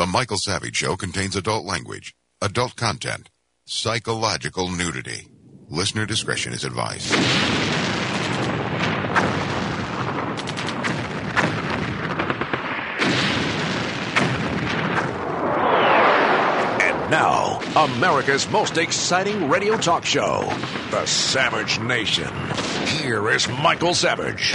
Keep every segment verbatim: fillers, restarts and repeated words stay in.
Michael Savage Show contains adult language, adult content, psychological nudity. Listener discretion is advised. And now, America's most exciting radio talk show, The Savage Nation. Here is Michael Savage.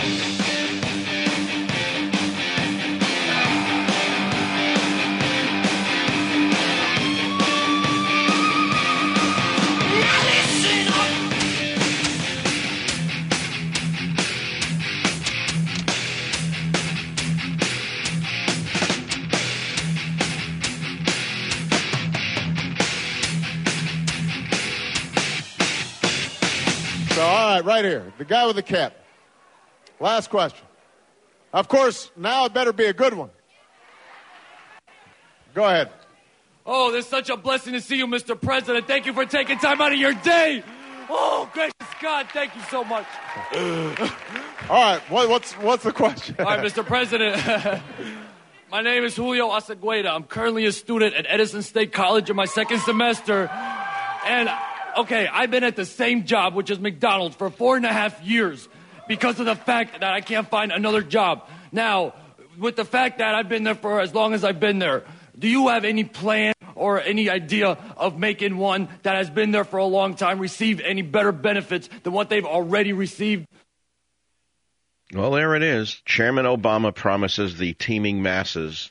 Right here, the guy with the cap. Last question. Of course, now it better be a good one. Go ahead. Oh, it's such a blessing to see you, Mister President. Thank you for taking time out of your day. Oh, gracious God, thank you so much. All right, what, what's what's the question? All right, Mister President. My name is Julio Acegueda. I'm currently a student at Edison State College in my second semester. And... Okay, I've been at the same job, which is McDonald's, for four and a half years because of the fact that I can't find another job. Now, with the fact that I've been there for as long as I've been there, do you have any plan or any idea of making one that has been there for a long time receive any better benefits than what they've already received? Well, there it is. Chairman Obama promises the teeming masses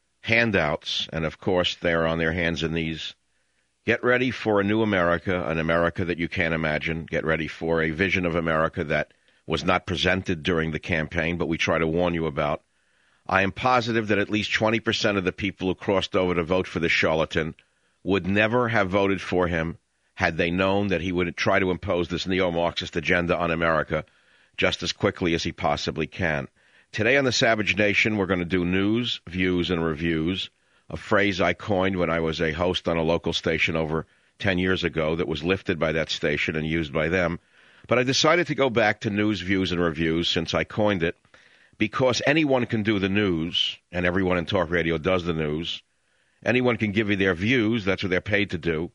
handouts, and of course they're on their hands and knees. Get ready for a new America, an America that you can't imagine. Get ready for a vision of America that was not presented during the campaign, but we try to warn you about. I am positive that at least twenty percent of the people who crossed over to vote for the charlatan would never have voted for him had they known that he would try to impose this neo-Marxist agenda on America just as quickly as he possibly can. Today on the Savage Nation, we're going to do news, views, and reviews. A phrase I coined when I was a host on a local station over ten years ago that was lifted by that station and used by them. But I decided to go back to news, views, and reviews since I coined it, because anyone can do the news, and everyone in talk radio does the news. Anyone can give you their views. That's what they're paid to do.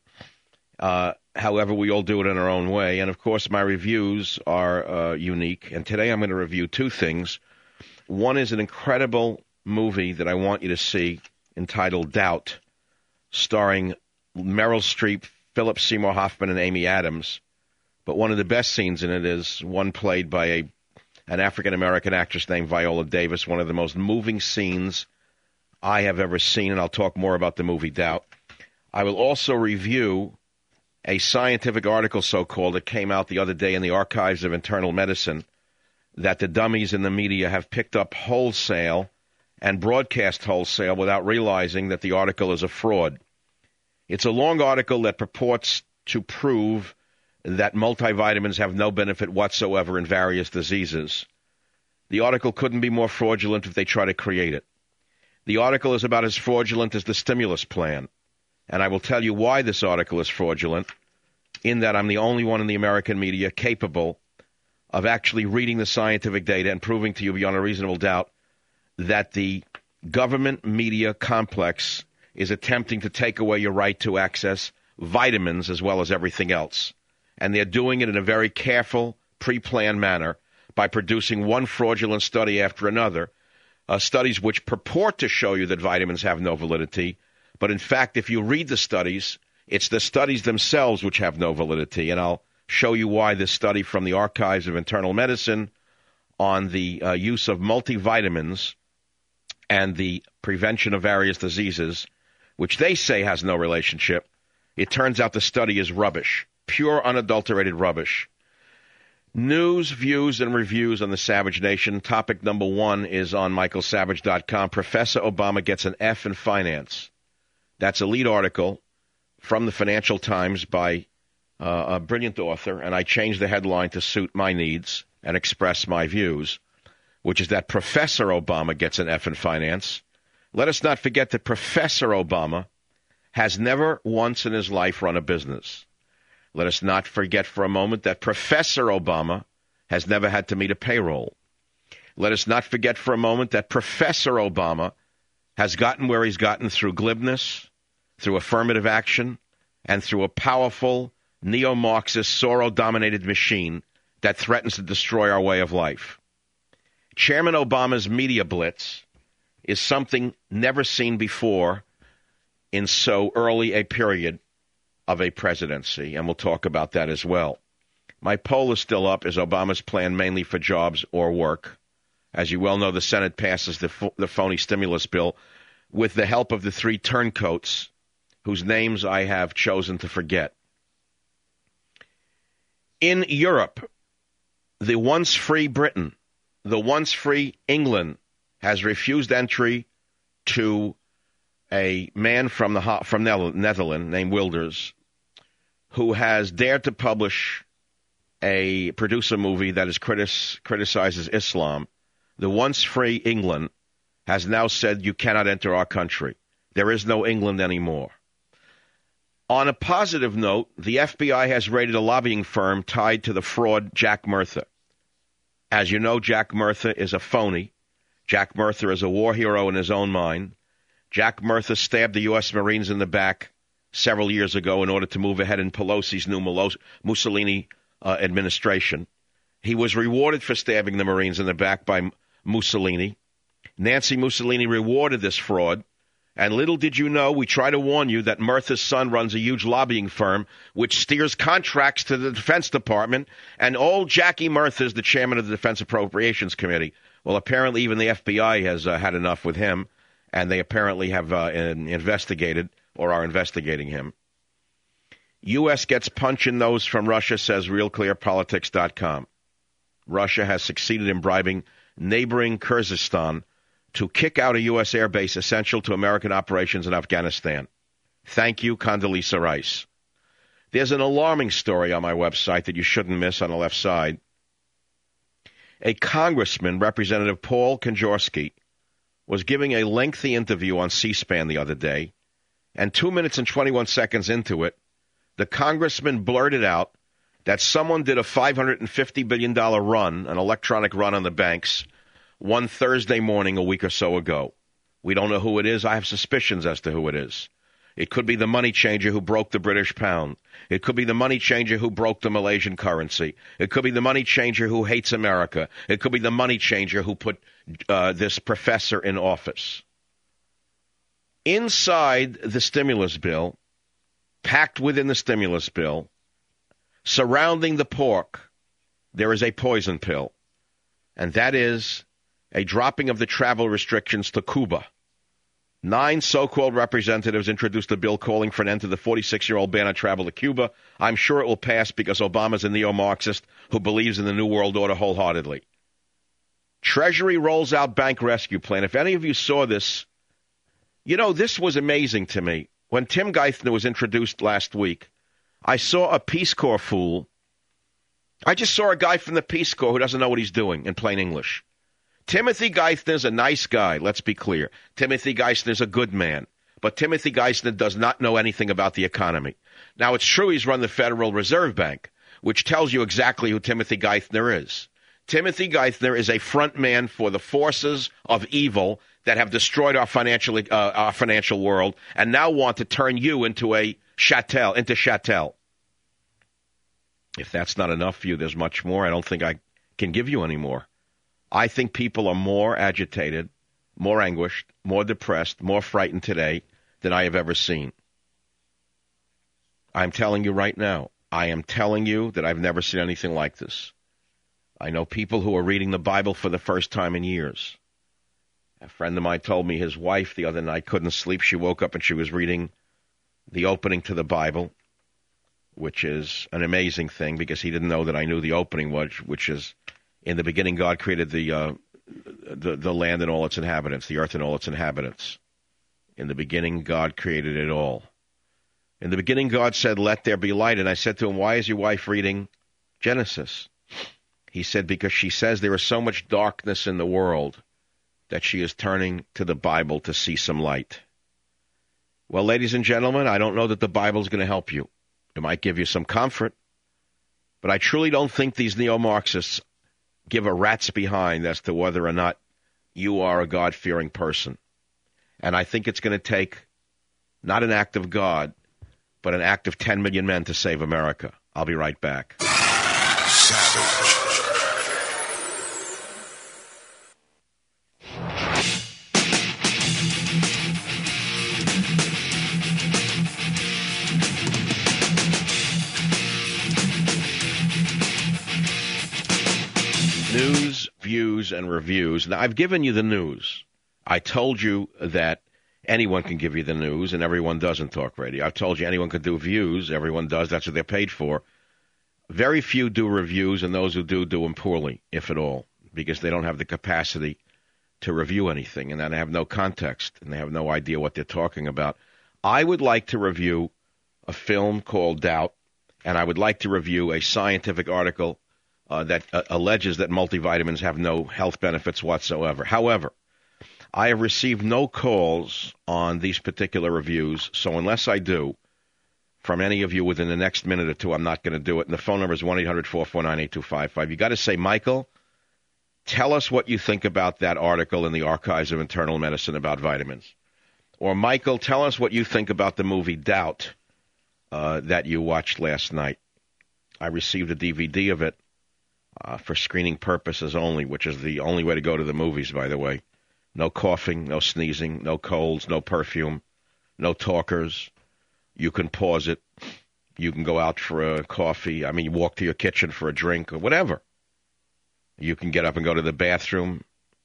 Uh, however, we all do it in our own way. And, of course, my reviews are uh, unique. And today I'm going to review two things. One is an incredible movie that I want you to see, entitled Doubt, starring Meryl Streep, Philip Seymour Hoffman, and Amy Adams. But one of the best scenes in it is one played by a an African-American actress named Viola Davis, one of the most moving scenes I have ever seen, and I'll talk more about the movie Doubt. I will also review a scientific article, so-called, that came out the other day in the Archives of Internal Medicine that the dummies in the media have picked up wholesale and broadcast wholesale without realizing that the article is a fraud. It's a long article that purports to prove that multivitamins have no benefit whatsoever in various diseases. The article couldn't be more fraudulent if they try to create it. The article is about as fraudulent as the stimulus plan. And I will tell you why this article is fraudulent, in that I'm the only one in the American media capable of actually reading the scientific data and proving to you beyond a reasonable doubt that the government media complex is attempting to take away your right to access vitamins as well as everything else. And they're doing it in a very careful, pre-planned manner by producing one fraudulent study after another, uh, studies which purport to show you that vitamins have no validity. But in fact, if you read the studies, it's the studies themselves which have no validity. And I'll show you why this study from the Archives of Internal Medicine on the uh, use of multivitamins and the prevention of various diseases, which they say has no relationship, it turns out the study is rubbish, pure unadulterated rubbish. News, views, and reviews on the Savage Nation. Topic number one is on michael savage dot com. Professor Obama gets an F in finance. That's a lead article from the Financial Times by uh, a brilliant author, and I changed the headline to suit my needs and express my views, which is that Professor Obama gets an F in finance. Let us not forget that Professor Obama has never once in his life run a business. Let us not forget for a moment that Professor Obama has never had to meet a payroll. Let us not forget for a moment that Professor Obama has gotten where he's gotten through glibness, through affirmative action, and through a powerful neo-Marxist, Soros-dominated machine that threatens to destroy our way of life. Chairman Obama's media blitz is something never seen before in so early a period of a presidency, and we'll talk about that as well. My poll is still up. Is Obama's plan mainly for jobs or work? As you well know, the Senate passes the, ph- the phony stimulus bill with the help of the three turncoats whose names I have chosen to forget. In Europe, the once free Britain, the once free England has refused entry to a man from the from Netherlands named Wilders, who has dared to publish a produce a movie that is critic, criticizes Islam. The once free England has now said you cannot enter our country. There is no England anymore. On a positive note, the F B I has raided a lobbying firm tied to the fraud Jack Murtha. As you know, Jack Murtha is a phony. Jack Murtha is a war hero in his own mind. Jack Murtha stabbed the U S Marines in the back several years ago in order to move ahead in Pelosi's new Mussolini uh, administration. He was rewarded for stabbing the Marines in the back by Mussolini. Nancy Mussolini rewarded this fraud. And little did you know, we try to warn you that Murtha's son runs a huge lobbying firm which steers contracts to the Defense Department, and old Jackie Murtha is the chairman of the Defense Appropriations Committee. Well, apparently even the F B I has uh, had enough with him, and they apparently have uh, investigated or are investigating him. U S gets punch in nose from Russia, says real clear politics dot com. Russia has succeeded in bribing neighboring Kyrgyzstan to kick out a U S airbase essential to American operations in Afghanistan. Thank you, Condoleezza Rice. There's an alarming story on my website that you shouldn't miss on the left side. A congressman, Representative Paul Konjarsky, was giving a lengthy interview on C-SPAN the other day, and two minutes and twenty-one seconds into it, the congressman blurted out that someone did a five hundred fifty billion dollars run, an electronic run on the banks, one Thursday morning a week or so ago. We don't know who it is. I have suspicions as to who it is. It could be the money changer who broke the British pound. It could be the money changer who broke the Malaysian currency. It could be the money changer who hates America. It could be the money changer who put uh, this professor in office. Inside the stimulus bill, packed within the stimulus bill, surrounding the pork, there is a poison pill, and that is a dropping of the travel restrictions to Cuba. Nine so-called representatives introduced a bill calling for an end to the forty-six-year-old ban on travel to Cuba. I'm sure it will pass because Obama's a neo-Marxist who believes in the New World Order wholeheartedly. Treasury rolls out bank rescue plan. If any of you saw this, you know, this was amazing to me. When Tim Geithner was introduced last week, I saw a Peace Corps fool. I just saw a guy from the Peace Corps who doesn't know what he's doing in plain English. Timothy Geithner's a nice guy, let's be clear. Timothy Geithner's a good man. But Timothy Geithner does not know anything about the economy. Now, it's true he's run the Federal Reserve Bank, which tells you exactly who Timothy Geithner is. Timothy Geithner is a front man for the forces of evil that have destroyed our financial, uh, our financial world and now want to turn you into a chattel, into chattel. If that's not enough for you, there's much more. I don't think I can give you any more. I think people are more agitated, more anguished, more depressed, more frightened today than I have ever seen. I'm telling you right now, I am telling you that I've never seen anything like this. I know people who are reading the Bible for the first time in years. A friend of mine told me his wife the other night couldn't sleep. She woke up and she was reading the opening to the Bible, which is an amazing thing because he didn't know that I knew the opening was, which is, in the beginning, God created the, uh, the the land and all its inhabitants, the earth and all its inhabitants. In the beginning, God created it all. In the beginning, God said, let there be light. And I said to him, why is your wife reading Genesis? He said, because she says there is so much darkness in the world that she is turning to the Bible to see some light. Well, ladies and gentlemen, I don't know that the Bible is going to help you. It might give you some comfort. But I truly don't think these neo-Marxists give a rat's behind as to whether or not you are a God-fearing person. And I think it's going to take not an act of God, but an act of ten million men to save America. I'll be right back. Savage. News, views, and reviews. Now, I've given you the news. I told you that anyone can give you the news, and everyone does in talk radio. I've told you anyone can do views. Everyone does. That's what they're paid for. Very few do reviews, and those who do, do them poorly, if at all, because they don't have the capacity to review anything, and then they have no context, and they have no idea what they're talking about. I would like to review a film called Doubt, and I would like to review a scientific article uh, that uh, alleges that multivitamins have no health benefits whatsoever. However, I have received no calls on these particular reviews, so unless I do, from any of you within the next minute or two, I'm not going to do it. And the phone number is one eight hundred four four nine eight two five five. You got to say, Michael, tell us what you think about that article in the Archives of Internal Medicine about vitamins. Or, Michael, tell us what you think about the movie Doubt uh, that you watched last night. I received a D V D of it uh, for screening purposes only, which is the only way to go to the movies, by the way. No coughing, no sneezing, no colds, no perfume, no talkers. You can pause it. You can go out for a coffee. I mean, you walk to your kitchen for a drink or whatever. You can get up and go to the bathroom.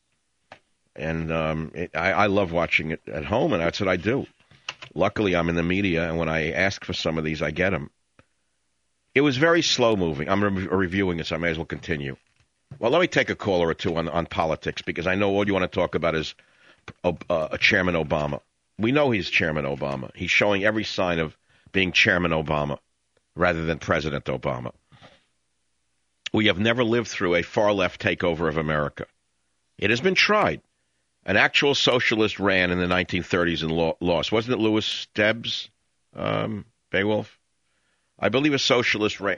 And um, it, I, I love watching it at home, and that's what I do. Luckily, I'm in the media, and when I ask for some of these, I get them. It was very slow-moving. I'm re- reviewing it, so I may as well continue. Well, let me take a caller or two on, on politics, because I know all you want to talk about is uh, uh, Chairman Obama. We know he's Chairman Obama. He's showing every sign of being Chairman Obama rather than President Obama. We have never lived through a far-left takeover of America. It has been tried. An actual socialist ran in the nineteen thirties and lo- lost. Wasn't it Louis Debs, um, Beowulf? I believe a socialist ran.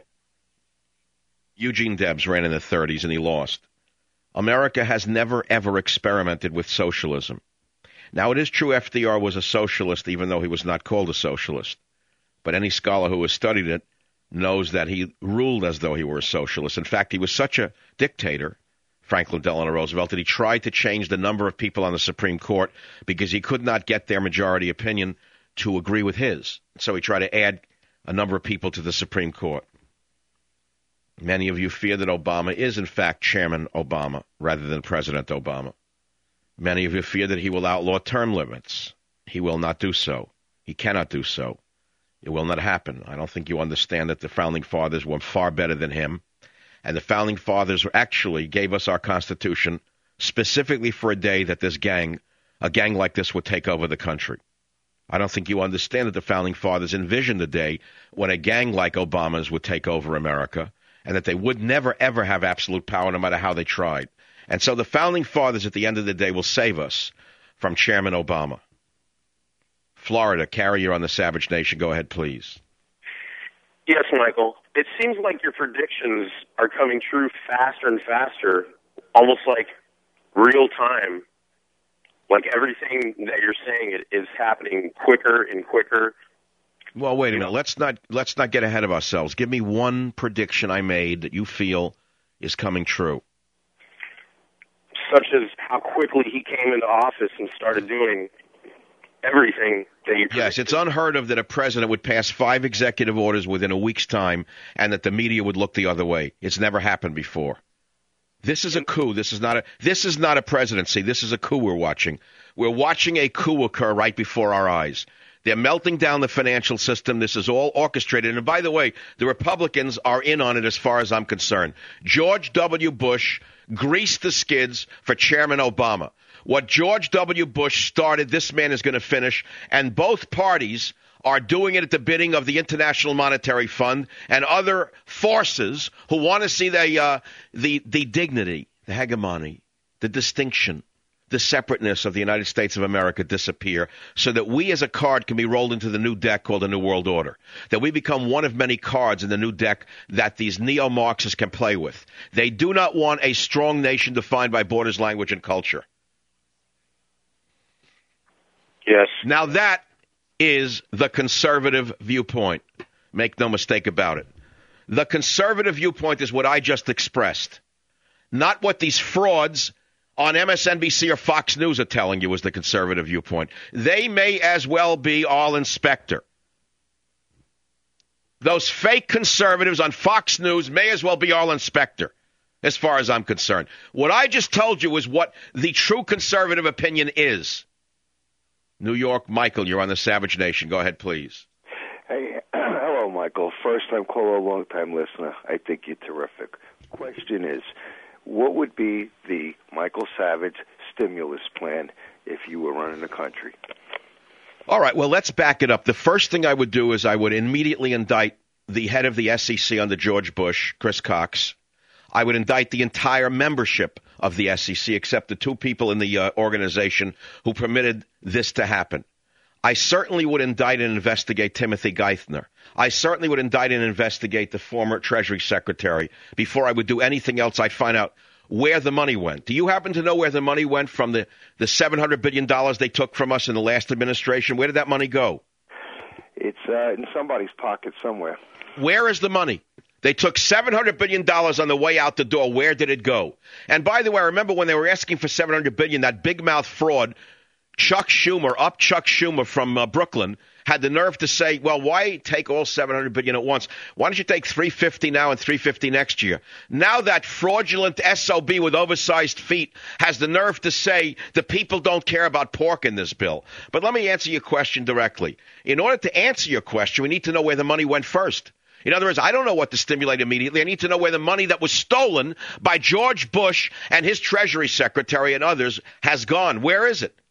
Eugene Debs ran in the thirties, and he lost. America has never, ever experimented with socialism. Now, it is true F D R was a socialist, even though he was not called a socialist. But any scholar who has studied it knows that he ruled as though he were a socialist. In fact, he was such a dictator, Franklin Delano Roosevelt, that he tried to change the number of people on the Supreme Court because he could not get their majority opinion to agree with his. So he tried to add a number of people to the Supreme Court. Many of you fear that Obama is, in fact, Chairman Obama rather than President Obama. Many of you fear that he will outlaw term limits. He will not do so. He cannot do so. It will not happen. I don't think you understand that the Founding Fathers were far better than him. And the Founding Fathers actually gave us our Constitution specifically for a day that this gang, a gang like this, would take over the country. I don't think you understand that the Founding Fathers envisioned the day when a gang like Obama's would take over America, and that they would never, ever have absolute power no matter how they tried. And so the Founding Fathers, at the end of the day, will save us from Chairman Obama. Florida, carrier on the Savage Nation. Go ahead, please. Yes, Michael. It seems like your predictions are coming true faster and faster, almost like real time. Like everything that you're saying is happening quicker and quicker. Well, wait a minute. Let's not let's not get ahead of ourselves. Give me one prediction I made that you feel is coming true. Such as how quickly he came into office and started doing everything that you predicted. Yes, it's unheard of that a president would pass five executive orders within a week's time and that the media would look the other way. It's never happened before. This is a coup. This is not a this is not a presidency. This is a coup we're watching. We're watching a coup occur right before our eyes. They're melting down the financial system. This is all orchestrated. And by the way, the Republicans are in on it as far as I'm concerned. George W. Bush greased the skids for Chairman Obama. What George W. Bush started, this man is going to finish. And both parties are doing it at the bidding of the International Monetary Fund and other forces who want to see the, uh, the, the dignity, the hegemony, the distinction, the separateness of the United States of America disappear so that we as a card can be rolled into the new deck called the New World Order, that we become one of many cards in the new deck that these neo-Marxists can play with. They do not want a strong nation defined by borders, language, and culture. Yes. Now that is the conservative viewpoint. Make no mistake about it. The conservative viewpoint is what I just expressed, not what these frauds on M S N B C or Fox News are telling you is the conservative viewpoint. They may as well be all inspector. Those fake conservatives on Fox News may as well be all inspector, as far as I'm concerned. What I just told you is what the true conservative opinion is. New York, Michael, you're on the Savage Nation. Go ahead, please. Hey, hello, Michael. First-time caller, long-time listener. I think you're terrific. Question is, what would be the Michael Savage stimulus plan if you were running the country? All right, well, let's back it up. The first thing I would do is I would immediately indict the head of the S E C under George Bush, Chris Cox. I would indict the entire membership of the S E C except the two people in the uh, organization who permitted this to happen. I certainly would indict and investigate Timothy Geithner. I certainly would indict and investigate the former Treasury Secretary. Before I would do anything else, I'd find out where the money went. Do you happen to know where the money went from the, the seven hundred billion dollars they took from us in the last administration? Where did that money go? It's uh, in somebody's pocket somewhere. Where is the money? They took seven hundred billion dollars on the way out the door. Where did it go? And by the way, I remember when they were asking for seven hundred billion dollars, that big mouth fraud, Chuck Schumer, up Chuck Schumer from uh, Brooklyn, had the nerve to say, well, why take all seven hundred billion dollars at once? Why don't you take three hundred fifty now and three hundred fifty next year? Now that fraudulent S O B with oversized feet has the nerve to say the people don't care about pork in this bill. But let me answer your question directly. In order to answer your question, we need to know where the money went first. In other words, I don't know what to stimulate immediately. I need to know where the money that was stolen by George Bush and his Treasury Secretary and others has gone. Where is it?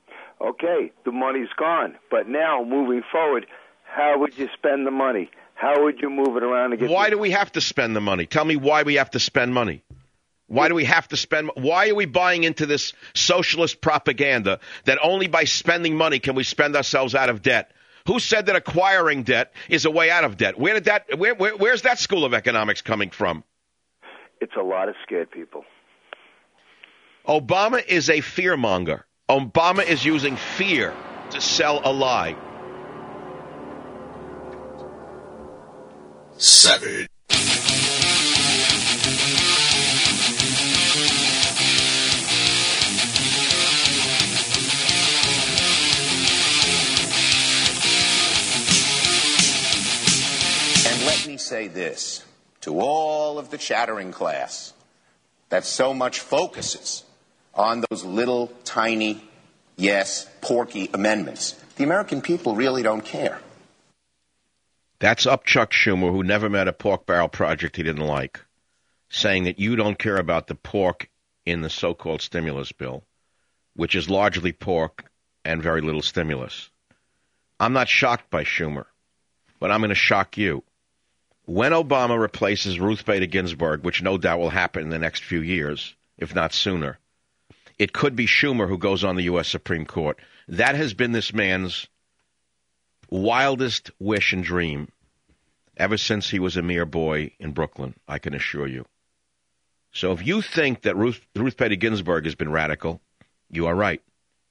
Okay, the money's gone. But now, moving forward, how would you spend the money? How would you move it around to get? Why the- do we have to spend the money? Tell me why we have to spend money. Why do we have to spend? Why are we buying into this socialist propaganda that only by spending money can we spend ourselves out of debt? Who said that acquiring debt is a way out of debt? Where did that? Where, where, where's that school of economics coming from? It's a lot of scared people. Obama is a fearmonger. Obama is using fear to sell a lie. Savage. And let me say this to all of the chattering class that so much focuses on those little, tiny, yes, porky amendments. The American people really don't care. That's up Chuck Schumer, who never met a pork barrel project he didn't like, saying that you don't care about the pork in the so-called stimulus bill, which is largely pork and very little stimulus. I'm not shocked by Schumer, but I'm going to shock you. When Obama replaces Ruth Bader Ginsburg, which no doubt will happen in the next few years, if not sooner, it could be Schumer who goes on the U S Supreme Court. That has been this man's wildest wish and dream ever since he was a mere boy in Brooklyn, I can assure you. So if you think that Ruth, Ruth Bader Ginsburg has been radical, you are right.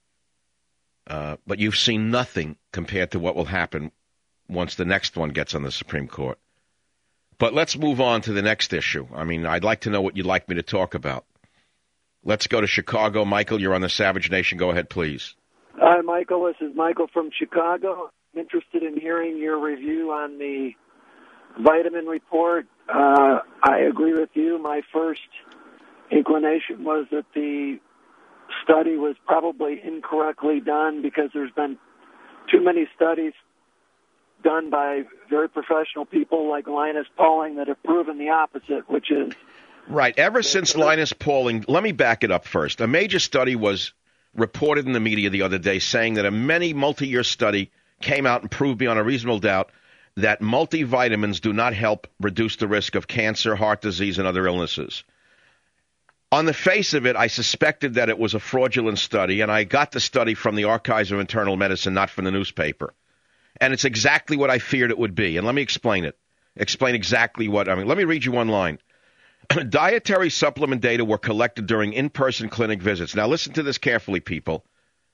Uh, but you've seen nothing compared to what will happen once the next one gets on the Supreme Court. But let's move on to the next issue. I mean, I'd like to know what you'd like me to talk about. Let's go to Chicago. Michael, you're on the Savage Nation. Go ahead, please. Hi, Michael. This is Michael from Chicago. I'm interested in hearing your review on the vitamin report. Uh, I agree with you. My first inclination was that the study was probably incorrectly done because there's been too many studies done by very professional people like Linus Pauling that have proven the opposite, which is... Right. Ever since Linus Pauling, let me back it up first. A major study was reported in the media the other day saying that a many multi-year study came out and proved beyond a reasonable doubt that multivitamins do not help reduce the risk of cancer, heart disease, and other illnesses. On the face of it, I suspected that it was a fraudulent study, and I got the study from the Archives of Internal Medicine, not from the newspaper. And it's exactly what I feared it would be. And let me explain it. Explain exactly what, I mean, let me read you one line. Dietary supplement data were collected during in-person clinic visits. Now listen to this carefully, people.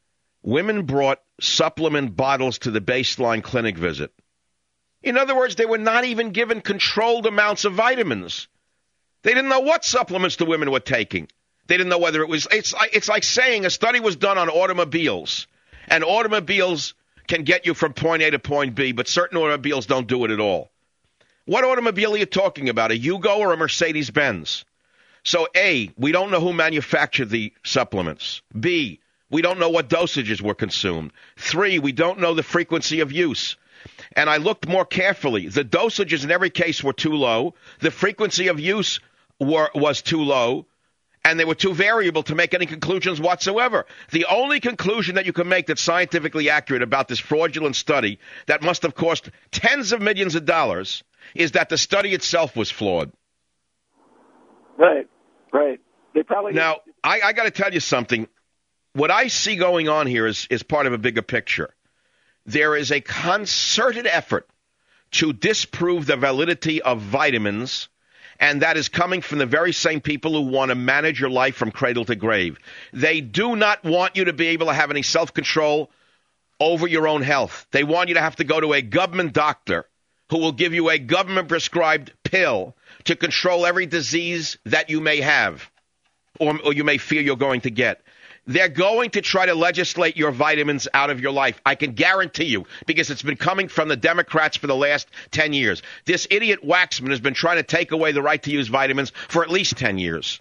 women brought supplement bottles to the Baseline clinic visit. In other words, they were not even given controlled amounts of vitamins. They didn't know what supplements the women were taking. They didn't know whether it was, it's, it's like saying a study was done on automobiles, and automobiles can get you from point A to point B, but certain automobiles don't do it at all. What automobile are you talking about, a Yugo or a Mercedes-Benz? So A, we don't know who manufactured the supplements. B, we don't know what dosages were consumed. Three, we don't know the frequency of use. And I looked more carefully. The dosages in every case were too low. The frequency of use were, was too low. And they were too variable to make any conclusions whatsoever. The only conclusion that you can make that's scientifically accurate about this fraudulent study that must have cost tens of millions of dollars is that the study itself was flawed. Right, right. They probably now, I, I got to tell you something. What I see going on here is, is part of a bigger picture. There is a concerted effort to disprove the validity of vitamins, and that is coming from the very same people who want to manage your life from cradle to grave. They do not want you to be able to have any self-control over your own health. They want you to have to go to a government doctor who will give you a government-prescribed pill to control every disease that you may have or, or you may fear you're going to get. They're going to try to legislate your vitamins out of your life. I can guarantee you, because it's been coming from the Democrats for the last ten years. This idiot Waxman has been trying to take away the right to use vitamins for at least ten years.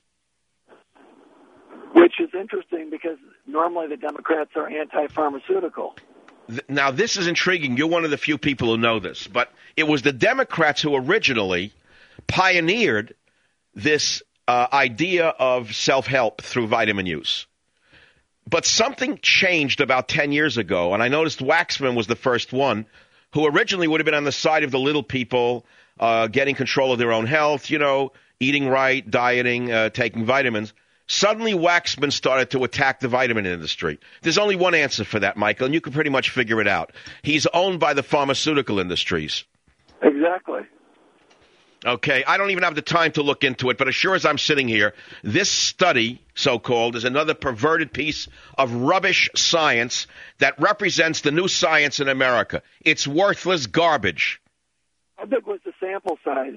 Which is interesting because normally the Democrats are anti-pharmaceutical. Now, this is intriguing. You're one of the few people who know this, but it was the Democrats who originally pioneered this uh, idea of self-help through vitamin use. But something changed about ten years ago, and I noticed Waxman was the first one who originally would have been on the side of the little people, uh, getting control of their own health, you know, eating right, dieting, uh, taking vitamins. Suddenly, Waxman started to attack the vitamin industry. There's only one answer for that, Michael, and you can pretty much figure it out. He's owned by the pharmaceutical industries. Exactly. Okay, I don't even have the time to look into it, but as sure as I'm sitting here, this study, so-called, is another perverted piece of rubbish science that represents the new science in America. It's worthless garbage. How big was the sample size?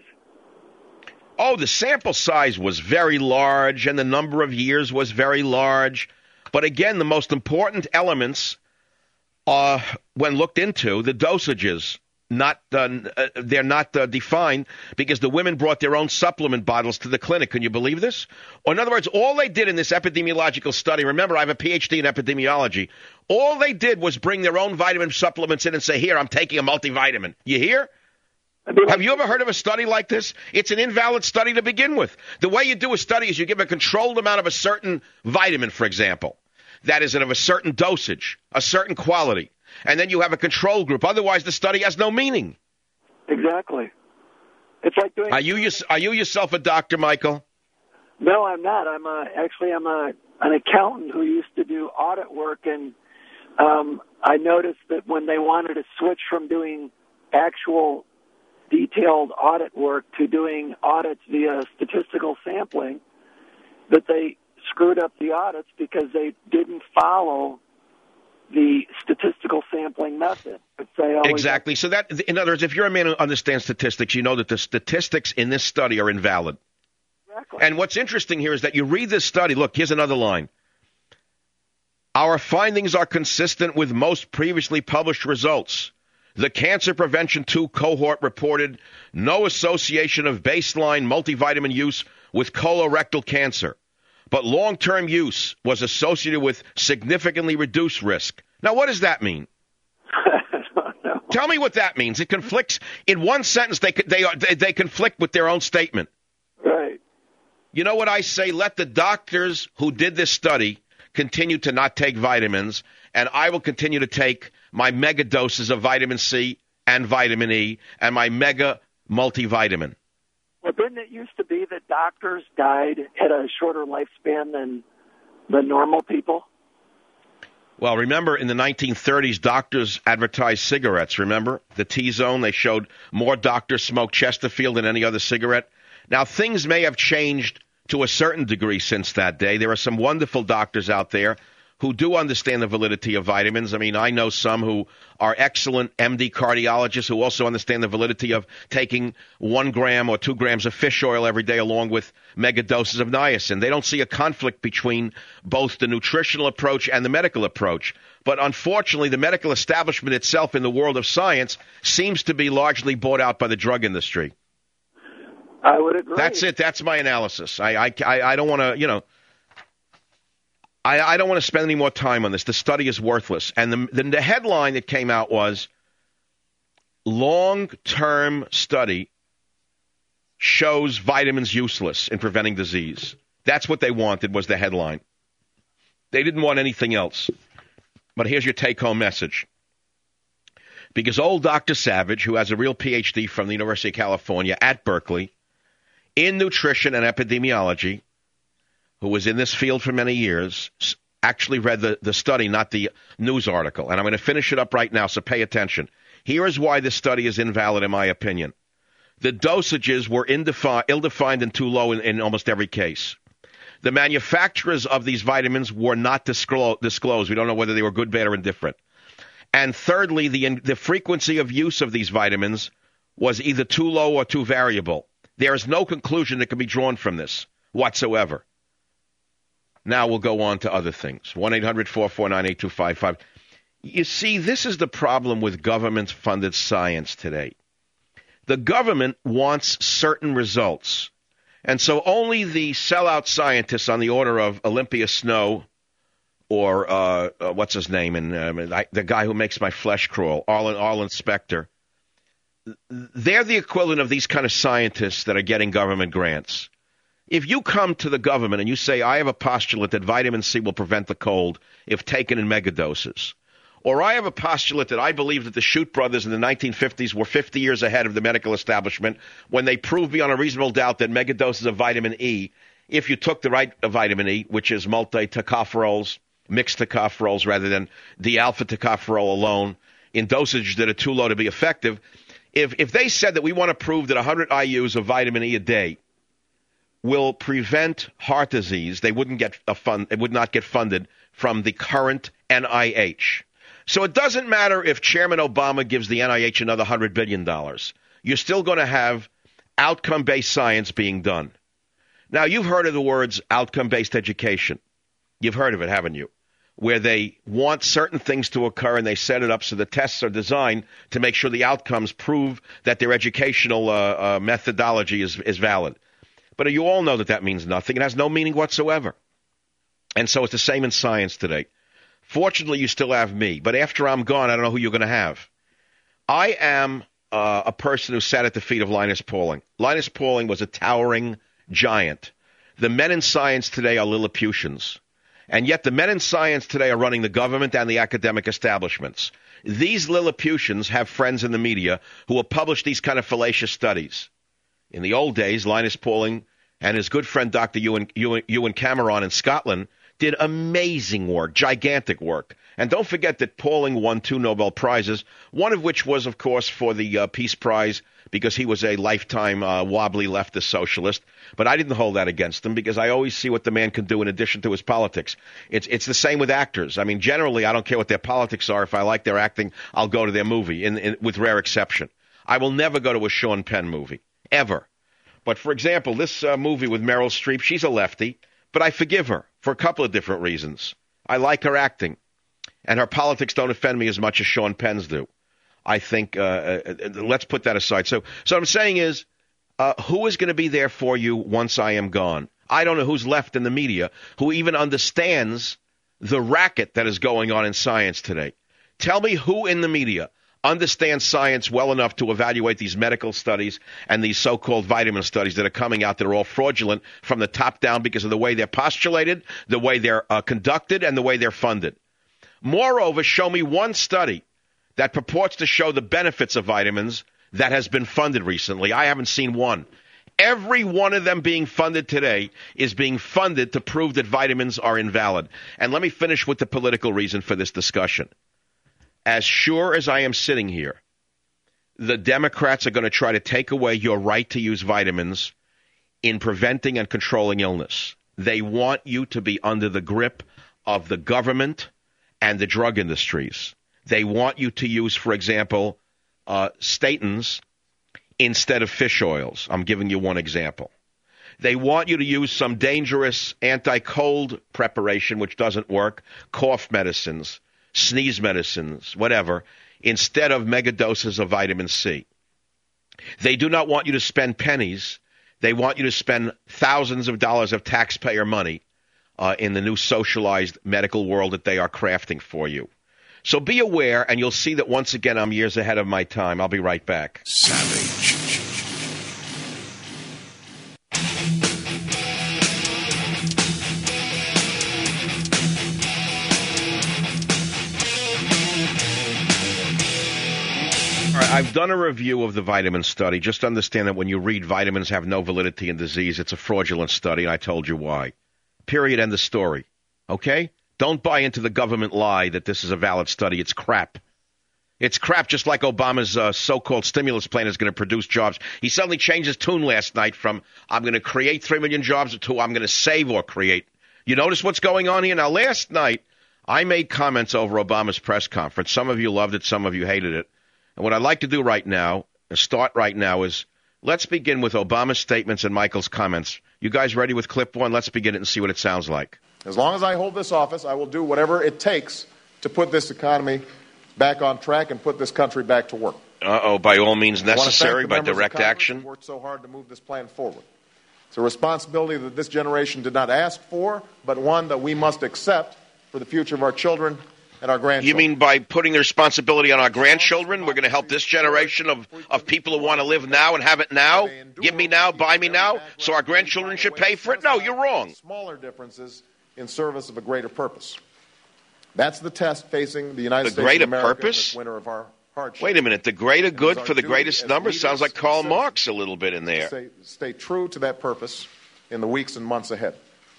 Oh, the sample size was very large, and the number of years was very large. But again, the most important elements, uh, when looked into, the dosages, Not uh, they're not uh, defined because the women brought their own supplement bottles to the clinic. Can you believe this? Or in other words, all they did in this epidemiological study, remember I have a P H D in epidemiology, all they did was bring their own vitamin supplements in and say, here, I'm taking a multivitamin. You hear? Have you ever heard of a study like this? It's an invalid study to begin with. The way you do a study is you give a controlled amount of a certain vitamin, for example, that is of a certain dosage, a certain quality. And then you have a control group. Otherwise, the study has no meaning. Exactly. It's like doing. Are you are you yourself a doctor, Michael? No, I'm not. I'm a, actually I'm a an accountant who used to do audit work, and um, I noticed that when they wanted to switch from doing actual detailed audit work to doing audits via statistical sampling, that they screwed up the audits because they didn't follow the statistical sampling method. Exactly. So that, in other words, if you're a man who understands statistics, you know that the statistics in this study are invalid. Exactly. And what's interesting here is that you read this study. Look, here's another line. Our findings are consistent with most previously published results. The Cancer Prevention two cohort reported no association of baseline multivitamin use with colorectal cancer, but long-term use was associated with significantly reduced risk. Now, what does that mean? Tell me what that means. It conflicts in one sentence. They they they, they conflict with their own statement. Right. You know what I say? Let the doctors who did this study continue to not take vitamins, and I will continue to take my mega doses of vitamin C and vitamin E and my mega multivitamin. Well, didn't it used to be that doctors died at a shorter lifespan than the normal people? Well, remember in the nineteen thirties, doctors advertised cigarettes, remember? The T-Zone, they showed more doctors smoke Chesterfield than any other cigarette. Now, things may have changed to a certain degree since that day. There are some wonderful doctors out there who do understand the validity of vitamins. I mean, I know some who are excellent M D cardiologists who also understand the validity of taking one gram or two grams of fish oil every day along with mega doses of niacin. They don't see a conflict between both the nutritional approach and the medical approach. But unfortunately, the medical establishment itself in the world of science seems to be largely bought out by the drug industry. I would agree. That's it. That's my analysis. I, I, I don't want to, you know, I, I don't want to spend any more time on this. The study is worthless. And the, the, the headline that came out was long-term study shows vitamins useless in preventing disease. That's what they wanted was the headline. They didn't want anything else. But here's your take-home message. Because old Doctor Savage, who has a real P H D from the University of California at Berkeley in nutrition and epidemiology, who was in this field for many years, actually read the, the study, not the news article. And I'm going to finish it up right now, so pay attention. Here is why this study is invalid, in my opinion. The dosages were indefi- ill-defined and too low in, in almost every case. The manufacturers of these vitamins were not disclo- disclosed. We don't know whether they were good, bad, or indifferent. And thirdly, the, the frequency of use of these vitamins was either too low or too variable. There is no conclusion that can be drawn from this whatsoever. Now we'll go on to other things. one eight hundred four four nine eight two five five. You see, this is the problem with government-funded science today. The government wants certain results. And so only the sellout scientists on the order of Olympia Snow or uh, uh, what's his name, and um, I, the guy who makes my flesh crawl, Arlen, Arlen Specter, they're the equivalent of these kind of scientists that are getting government grants. If you come to the government and you say, I have a postulate that vitamin C will prevent the cold if taken in megadoses, or I have a postulate that I believe that the Shoot brothers in the nineteen fifties were fifty years ahead of the medical establishment when they proved beyond a reasonable doubt that megadoses of vitamin E, if you took the right vitamin E, which is multi-tocopherols, mixed tocopherols rather than the alpha tocopherol alone, in dosage that are too low to be effective, if if they said that we want to prove that one hundred I U's of vitamin E a day will prevent heart disease, they wouldn't get a fund, it would not get funded from the current N I H. So it doesn't matter if Chairman Obama gives the N I H another one hundred billion dollars. You're still going to have outcome-based science being done. Now, you've heard of the words outcome-based education. You've heard of it, haven't you? Where they want certain things to occur and they set it up so the tests are designed to make sure the outcomes prove that their educational uh, uh, methodology is, is valid. But you all know that that means nothing. It has no meaning whatsoever. And so it's the same in science today. Fortunately, you still have me. But after I'm gone, I don't know who you're going to have. I am uh, a person who sat at the feet of Linus Pauling. Linus Pauling was a towering giant. The men in science today are Lilliputians. And yet the men in science today are running the government and the academic establishments. These Lilliputians have friends in the media who will publish these kind of fallacious studies. In the old days, Linus Pauling and his good friend Doctor Ewan, Ewan, Ewan Cameron in Scotland did amazing work, gigantic work. And don't forget that Pauling won two Nobel Prizes, one of which was, of course, for the uh, Peace Prize because he was a lifetime uh, wobbly leftist socialist. But I didn't hold that against him because I always see what the man can do in addition to his politics. It's it's the same with actors. I mean, generally, I don't care what their politics are. If I like their acting, I'll go to their movie, in, in, with rare exception. I will never go to a Sean Penn movie, ever. But, for example, this uh, movie with Meryl Streep, she's a lefty, but I forgive her for a couple of different reasons. I like her acting, and her politics don't offend me as much as Sean Penn's do. I think, uh, uh, let's put that aside. So, so what I'm saying is, uh, who is going to be there for you once I am gone? I don't know who's left in the media who even understands the racket that is going on in science today. Tell me who in the media understands science well enough to evaluate these medical studies and these so-called vitamin studies that are coming out that are all fraudulent from the top down because of the way they're postulated, the way they're uh, conducted, and the way they're funded. Moreover, show me one study that purports to show the benefits of vitamins that has been funded recently. I haven't seen one. Every one of them being funded today is being funded to prove that vitamins are invalid. And let me finish with the political reason for this discussion. As sure as I am sitting here, the Democrats are going to try to take away your right to use vitamins in preventing and controlling illness. They want you to be under the grip of the government and the drug industries. They want you to use, for example, uh, statins instead of fish oils. I'm giving you one example. They want you to use some dangerous anti-cold preparation, which doesn't work, cough medicines, sneeze medicines, whatever, instead of mega doses of vitamin C. They do not want you to spend pennies. They want you to spend thousands of dollars of taxpayer money uh, in the new socialized medical world that they are crafting for you. So be aware, and you'll see that once again I'm years ahead of my time. I'll be right back. Savage. All right, I've done a review of the vitamin study. Just understand that when you read vitamins have no validity in disease, it's a fraudulent study, and I told you why. Period. End of story. Okay? Don't buy into the government lie that this is a valid study. It's crap. It's crap, just like Obama's uh, so-called stimulus plan is going to produce jobs. He suddenly changed his tune last night from I'm going to create three million jobs to I'm going to save or create. You notice what's going on here? Now, last night, I made comments over Obama's press conference. Some of you loved it. Some of you hated it. And what I'd like to do right now, and start right now, is let's begin with Obama's statements and Michael's comments. You guys ready with clip one? Let's begin it and see what it sounds like. As long as I hold this office, I will do whatever it takes to put this economy back on track and put this country back to work. Uh-oh, by all means necessary, by direct action. Worked so hard to move this plan forward. It's a responsibility that this generation did not ask for, but one that we must accept for the future of our children and our grandchildren. You mean by putting the responsibility on our grandchildren? We're going to help this generation of, of people who want to live now and have it now? Give me now, buy me now, so our grandchildren should pay for it? No, you're wrong. Smaller differences in service of a greater purpose. That's the test facing the United the States greater of America purpose? in this winter of our hardship. Wait a minute. The greater good for the greatest number sounds like Karl Marx a little bit in there. Stay, stay true to that purpose in the weeks and months ahead.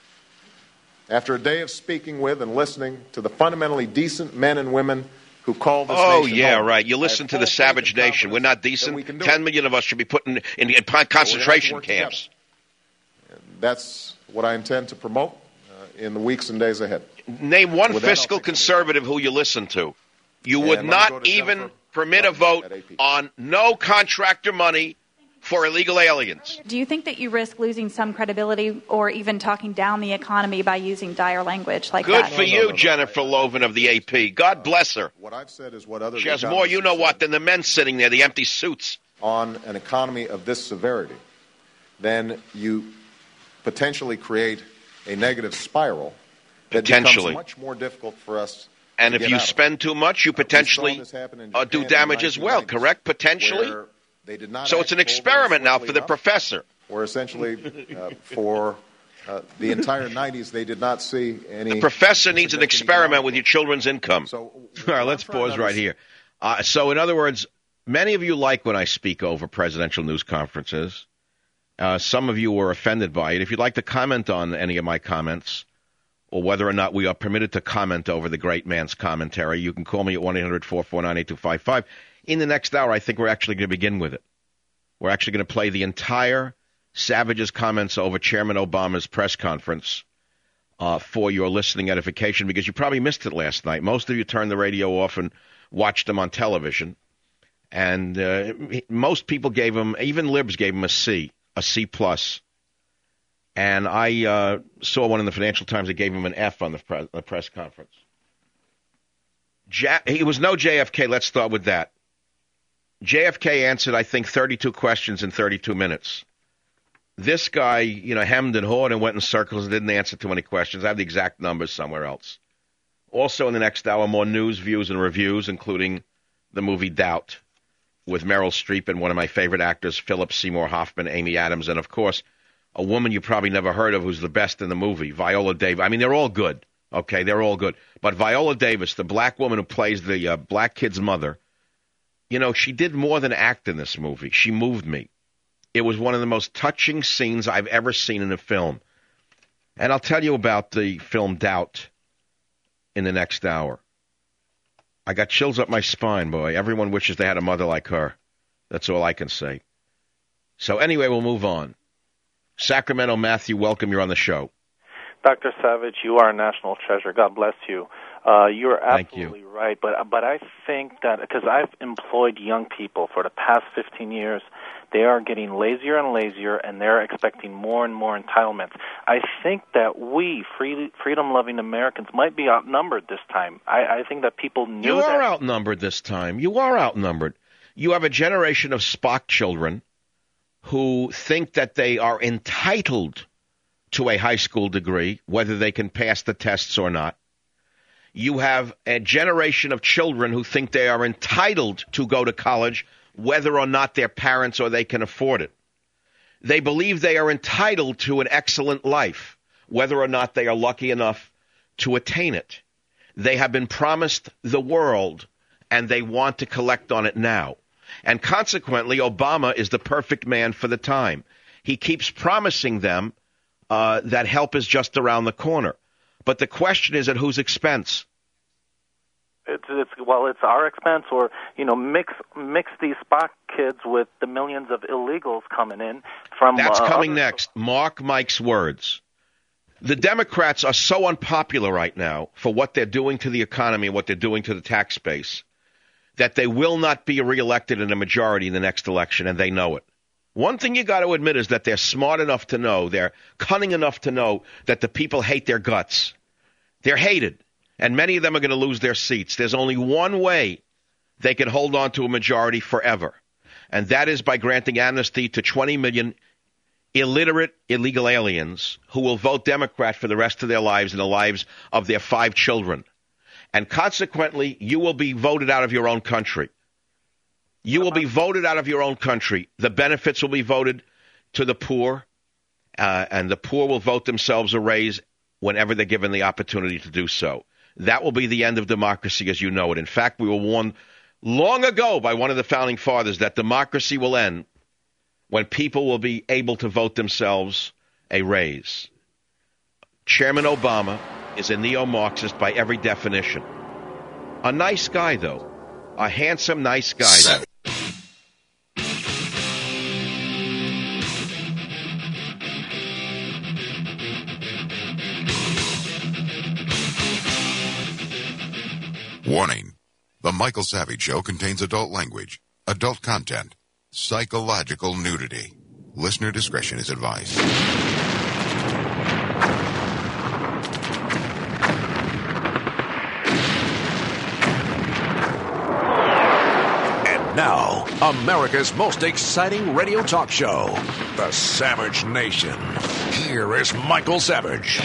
After a day of speaking with and listening to the fundamentally decent men and women who call this oh, nation yeah, home, right. You listen to the savage nation. We're not decent. Ten million of us should be put in, in, in concentration camps. That's what I intend to promote uh, in the weeks and days ahead. Name one With fiscal that, conservative who you listen to. You and would not even Jennifer permit a vote on no contractor money for illegal aliens. Do you think that you risk losing some credibility or even talking down the economy by using dire language like Good that? Good for you, Jennifer Loven of the A P. God bless her. What I've said is what other She has more you-know-what than the men sitting there, the empty suits. On an economy of this severity, then you potentially create a negative spiral that potentially. becomes much more difficult for us And to if get you out spend of. too much, you potentially uh, do damage as well, correct? Potentially? They did not so it's an experiment now for the enough, professor. Where essentially uh, for uh, the entire nineties they did not see any... The professor needs an experiment with your children's income. So, all right, let's pause right here. Uh, so in other words, many of you like when I speak over presidential news conferences. Uh, some of you were offended by it. If you'd like to comment on any of my comments or whether or not we are permitted to comment over the great man's commentary, you can call me at one eight hundred four four nine eight two five five. In the next hour, I think we're actually going to begin with it. We're actually going to play the entire Savage's comments over Chairman Obama's press conference uh, for your listening edification, because you probably missed it last night. Most of you turned the radio off and watched him on television. And uh, most people gave him, even libs gave him a C, a C plus. And I uh, saw one in the Financial Times that gave him an F on the, pre- the press conference. Ja- he was no J F K. Let's start with that. J F K answered, I think, thirty-two questions in thirty-two minutes. This guy, you know, hemmed and hawed and went in circles and didn't answer too many questions. I have the exact numbers somewhere else. Also in the next hour, more news, views, and reviews, including the movie Doubt with Meryl Streep and one of my favorite actors, Philip Seymour Hoffman, Amy Adams, and, of course, a woman you probably never heard of who's the best in the movie, Viola Davis. I mean, they're all good. Okay, they're all good. But Viola Davis, the black woman who plays the uh, black kid's mother, you know, she did more than act in this movie. She moved me. It was one of the most touching scenes I've ever seen in a film. And I'll tell you about the film Doubt in the next hour. I got chills up my spine, boy. Everyone wishes they had a mother like her. That's all I can say. So anyway, we'll move on. Sacramento, Matthew, welcome. You're on the show. Doctor Savage, you are a national treasure. God bless you. Uh, you're absolutely you. right, but but I think that because I've employed young people for the past fifteen years, they are getting lazier and lazier, and they're expecting more and more entitlements. I think that we, free, freedom-loving Americans, might be outnumbered this time. I, I think that people knew You are that. outnumbered this time. You are outnumbered. You have a generation of Spock children who think that they are entitled to a high school degree, whether they can pass the tests or not. You have a generation of children who think they are entitled to go to college, whether or not their parents or they can afford it. They believe they are entitled to an excellent life, whether or not they are lucky enough to attain it. They have been promised the world, and they want to collect on it now. And consequently, Obama is the perfect man for the time. He keeps promising them uh, that help is just around the corner. But the question is, at whose expense? It's, it's well, it's our expense, or you know, mix mix these Spock kids with the millions of illegals coming in from. That's uh, coming other... next. Mark Mike's words. The Democrats are so unpopular right now for what they're doing to the economy and what they're doing to the tax base that they will not be reelected in a majority in the next election, and they know it. One thing you got to admit is that they're smart enough to know, they're cunning enough to know that the people hate their guts. They're hated, and many of them are going to lose their seats. There's only one way they can hold on to a majority forever, and that is by granting amnesty to twenty million illiterate illegal aliens who will vote Democrat for the rest of their lives and the lives of their five children. And consequently, you will be voted out of your own country. You will be voted out of your own country. The benefits will be voted to the poor, uh, and the poor will vote themselves a raise whenever they're given the opportunity to do so. That will be the end of democracy as you know it. In fact, we were warned long ago by one of the founding fathers that democracy will end when people will be able to vote themselves a raise. Chairman Obama is a neo-Marxist by every definition. A nice guy, though. A handsome, nice guy. Though. Warning. The Michael Savage Show contains adult language, adult content, psychological nudity. Listener discretion is advised. Now, America's most exciting radio talk show, The Savage Nation. Here is Michael Savage.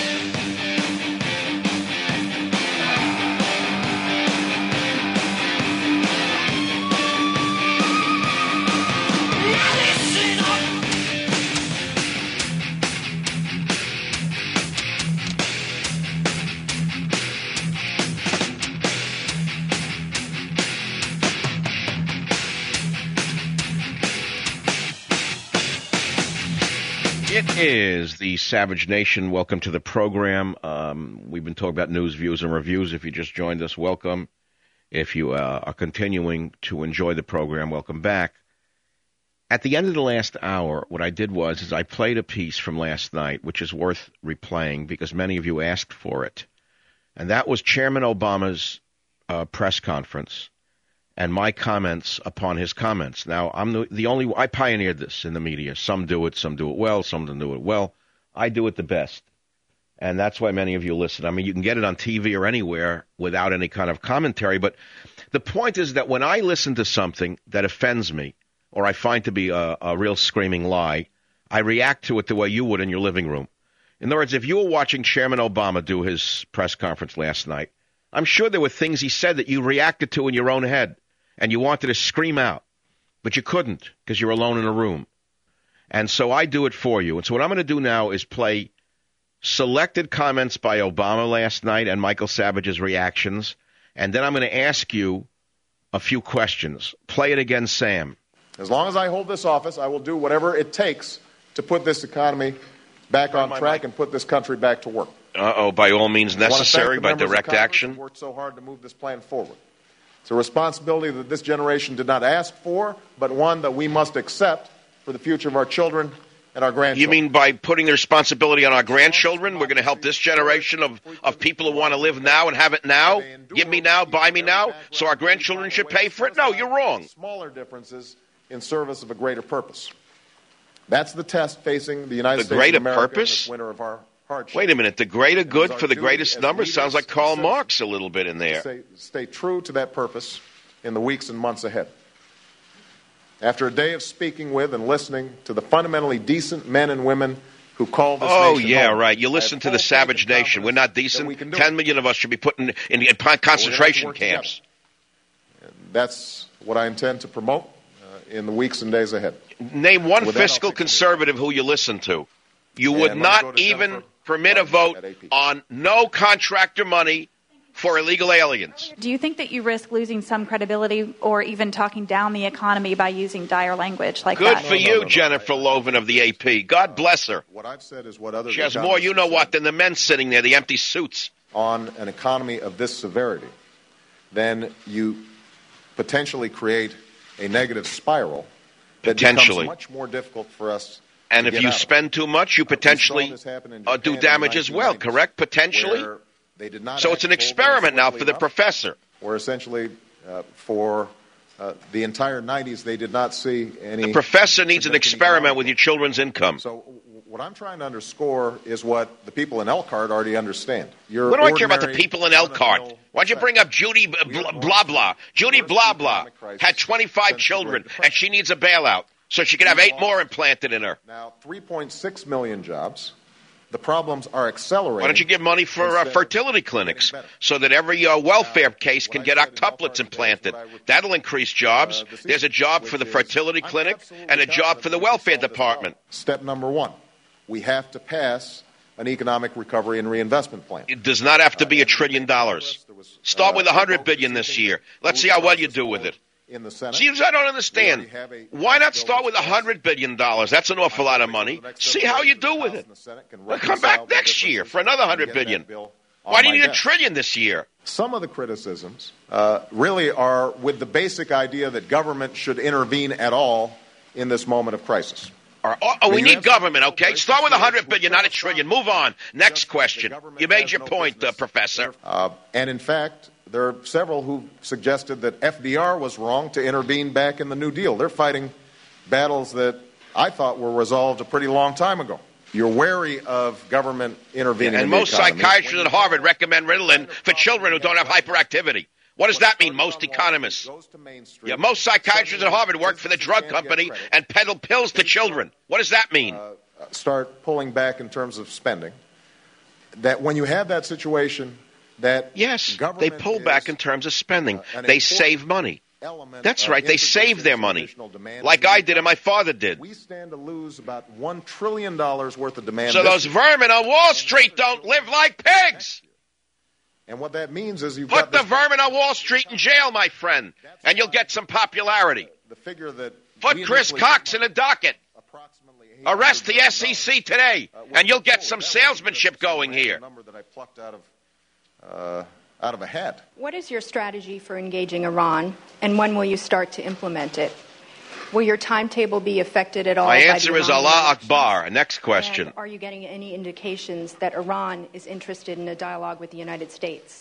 It is the Savage Nation. Welcome to the program. Um, we've been talking about news, views, and reviews. If you just joined us, welcome. If you uh, are continuing to enjoy the program, welcome back. At the end of the last hour, what I did was is I played a piece from last night, which is worth replaying because many of you asked for it. And that was Chairman Obama's uh, press conference and my comments upon his comments. Now, I'm the, the only – I pioneered this in the media. Some do it, some do it well, some don't do it well. I do it the best, and that's why many of you listen. I mean, you can get it on T V or anywhere without any kind of commentary, but the point is that when I listen to something that offends me or I find to be a, a real screaming lie, I react to it the way you would in your living room. In other words, if you were watching Chairman Obama do his press conference last night, I'm sure there were things he said that you reacted to in your own head. And you wanted to scream out, but you couldn't because you're alone in a room. And so I do it for you. And so what I'm going to do now is play selected comments by Obama last night and Michael Savage's reactions. And then I'm going to ask you a few questions. Play it again, Sam. As long as I hold this office, I will do whatever it takes to put this economy back on track and put this country back to work. Uh-oh, by all means necessary, by direct action. Worked so hard to move this plan forward. It's a responsibility that this generation did not ask for, but one that we must accept for the future of our children and our grandchildren. You mean by putting the responsibility on our grandchildren? We're going to help this generation of, of people who want to live now and have it now? Give me now, buy me now, so our grandchildren should pay for it? No, you're wrong. Smaller differences in service of a greater purpose. That's the test facing the United the States greater of America purpose? in this winter of our hardship. Wait a minute. The greater good for the greatest number sounds like Karl Marx a little bit in there. Stay, stay true to that purpose in the weeks and months ahead. After a day of speaking with and listening to the fundamentally decent men and women who call this oh, nation yeah, home, right. You listen to the savage nation. We're not decent. we can do Ten it. million of us should be put in, in, in concentration camps. That's what I intend to promote uh, in the weeks and days ahead. Name one With that, I'll fiscal take conservative who you listen to. You And would let me go not to even Jennifer permit a vote on no contractor money for illegal aliens. Do you think that you risk losing some credibility or even talking down the economy by using dire language like Good that? for you, Jennifer Loven of the A P. God bless her. What I've said is what others She has more you-know-what than the men sitting there, the empty suits. On an economy of this severity, then you potentially create a negative spiral that Potentially. becomes much more difficult for us And to if get you out of. spend too much, you potentially uh, do damage as well, correct? Potentially? Where they did not So it's an act experiment now boldly for the enough, professor. Where essentially uh, for uh, the entire nineties they did not see any. The professor needs an significant experiment economic- with your children's income. So what I'm trying to underscore is what the people in Elkhart already understand. Your What do I care about the ordinary people in Elkhart? Why'd you bring up Judy b- blah blah? blah? Judy blah blah had twenty-five children, and she needs a bailout so she can have eight more implanted in her. Now, three point six million jobs. The problems are accelerating. Why don't you give money for uh, fertility clinics so that every uh, welfare case can get octuplets implanted? That'll increase jobs. There's a job for the fertility clinic and a job for the welfare department. Step number one, we have to pass an economic recovery and reinvestment plan. It does not have to be a trillion dollars. Start with a hundred billion this year. Let's see how well you do with it. In the Senate. See, I don't understand. Why not start with a hundred billion dollars? That's an awful lot of money. See how you do with it. We'll come back next year for another hundred billion. Why do you need a trillion this year? Some of the criticisms uh, really are with the basic idea that government should intervene at all in this moment of crisis. Oh, oh, we need government, okay? Start with a hundred billion, not a trillion. Move on. Next question. You made your point, uh, Professor. Uh, and in fact, there are several who suggested that F D R was wrong to intervene back in the New Deal. They're fighting battles that I thought were resolved a pretty long time ago. You're wary of government intervening Yeah, and in the most economy. psychiatrists at Harvard recommend Ritalin for children who don't have hyperactivity. What does that mean, most economists? Yeah, most psychiatrists at Harvard work for the drug company and peddle pills to children. What does that mean? Uh, start pulling back in terms of spending. That when you have that situation, that yes, they pull back in terms of spending. They save money. That's right. They save their money, like I did and my father did. We stand to lose about one trillion dollars worth of demand. So those vermin on Wall Street don't live like pigs. And what that means is you've Put got the vermin on Wall Street in jail, my friend, and you'll get some popularity. the figure that Put Chris Cox in a docket. Arrest the S E C today, and you'll get some salesmanship going here. Number that I plucked out of uh, out of a hat. What is your strategy for engaging Iran, and when will you start to implement it? Will your timetable be affected at all? My by the answer is Iranian Allah elections? Akbar. Next question. And are you getting any indications that Iran is interested in a dialogue with the United States?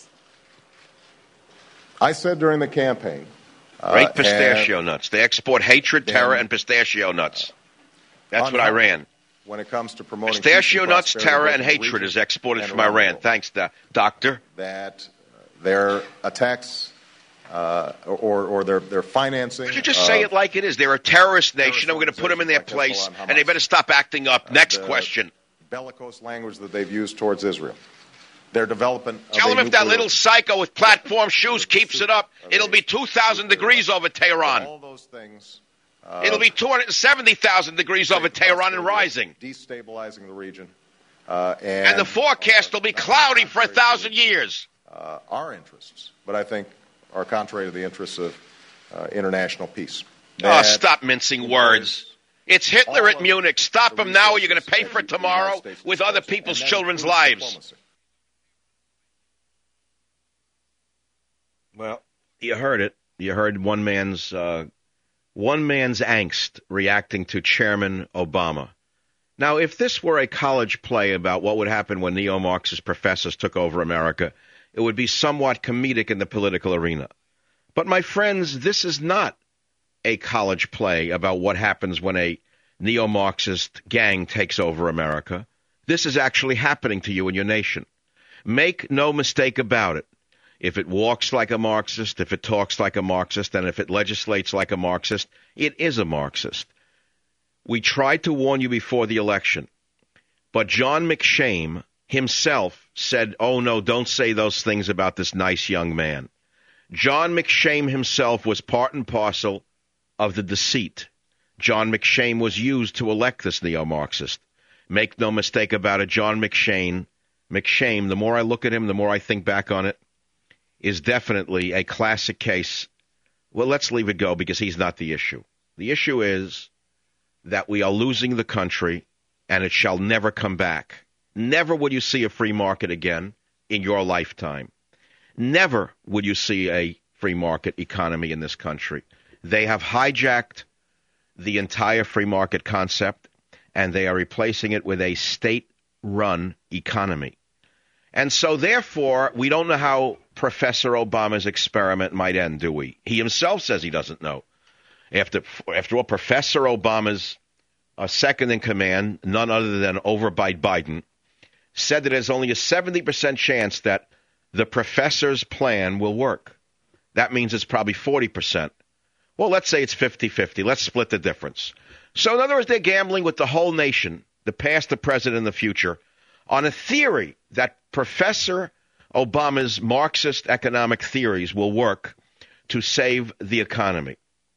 I said during the campaign. Uh, Great pistachio and nuts. They export hatred, terror, and pistachio nuts. That's what I ran. When it comes to promoting Pistachio peace and nuts, prosperity terror, both and in the hatred region is exported and from around the Iran. world. Thanks, uh, Doctor. That uh, their attacks uh, or, or their, their financing. Could you just of, say it like it is? They're a terrorist nation, and we're going to put them in their place, and they better stop acting up. Next the question. bellicose language that they've used towards Israel. Their development. Of Tell a them if that nuclear- little psycho with platform shoes keeps it up, it'll be two thousand degrees over Tehran. All those things. Uh, It'll be two hundred seventy thousand degrees over Tehran and rising. Destabilizing the region. Uh, and, And the forecast will be cloudy for a thousand years. Uh, our interests, but I think are contrary to the interests of uh, international peace. Oh, That- stop mincing words. It's Hitler at Munich. Stop him now or you're going to pay for it tomorrow with other people's children's lives. Well, you heard it. You heard one man's uh, one man's angst reacting to Chairman Obama. Now, if this were a college play about what would happen when neo-Marxist professors took over America, it would be somewhat comedic in the political arena. But, my friends, this is not a college play about what happens when a neo-Marxist gang takes over America. This is actually happening to you and your nation. Make no mistake about it. If it walks like a Marxist, if it talks like a Marxist, and if it legislates like a Marxist, it is a Marxist. We tried to warn you before the election, but John McShane himself said, oh, no, don't say those things about this nice young man. John McShane himself was part and parcel of the deceit. John McShane was used to elect this neo-Marxist. Make no mistake about it, John McShane, McShane, the more I look at him, the more I think back on it, is definitely a classic case. Well, let's leave it go because he's not the issue. The issue is that we are losing the country and it shall never come back. Never would you see a free market again in your lifetime. Never would you see a free market economy in this country. They have hijacked the entire free market concept, and they are replacing it with a state-run economy. And so, therefore, we don't know how Professor Obama's experiment might end, do we? He himself says he doesn't know. After, after all, Professor Obama's uh, second-in-command, none other than Overbite Biden, said that there's only a seventy percent chance that the professor's plan will work. That means it's probably forty percent. Well, let's say it's fifty-fifty. Let's split the difference. So, in other words, they're gambling with the whole nation, the past, the present, and the future, on a theory that Professor Obama's Marxist economic theories will work to save the economy.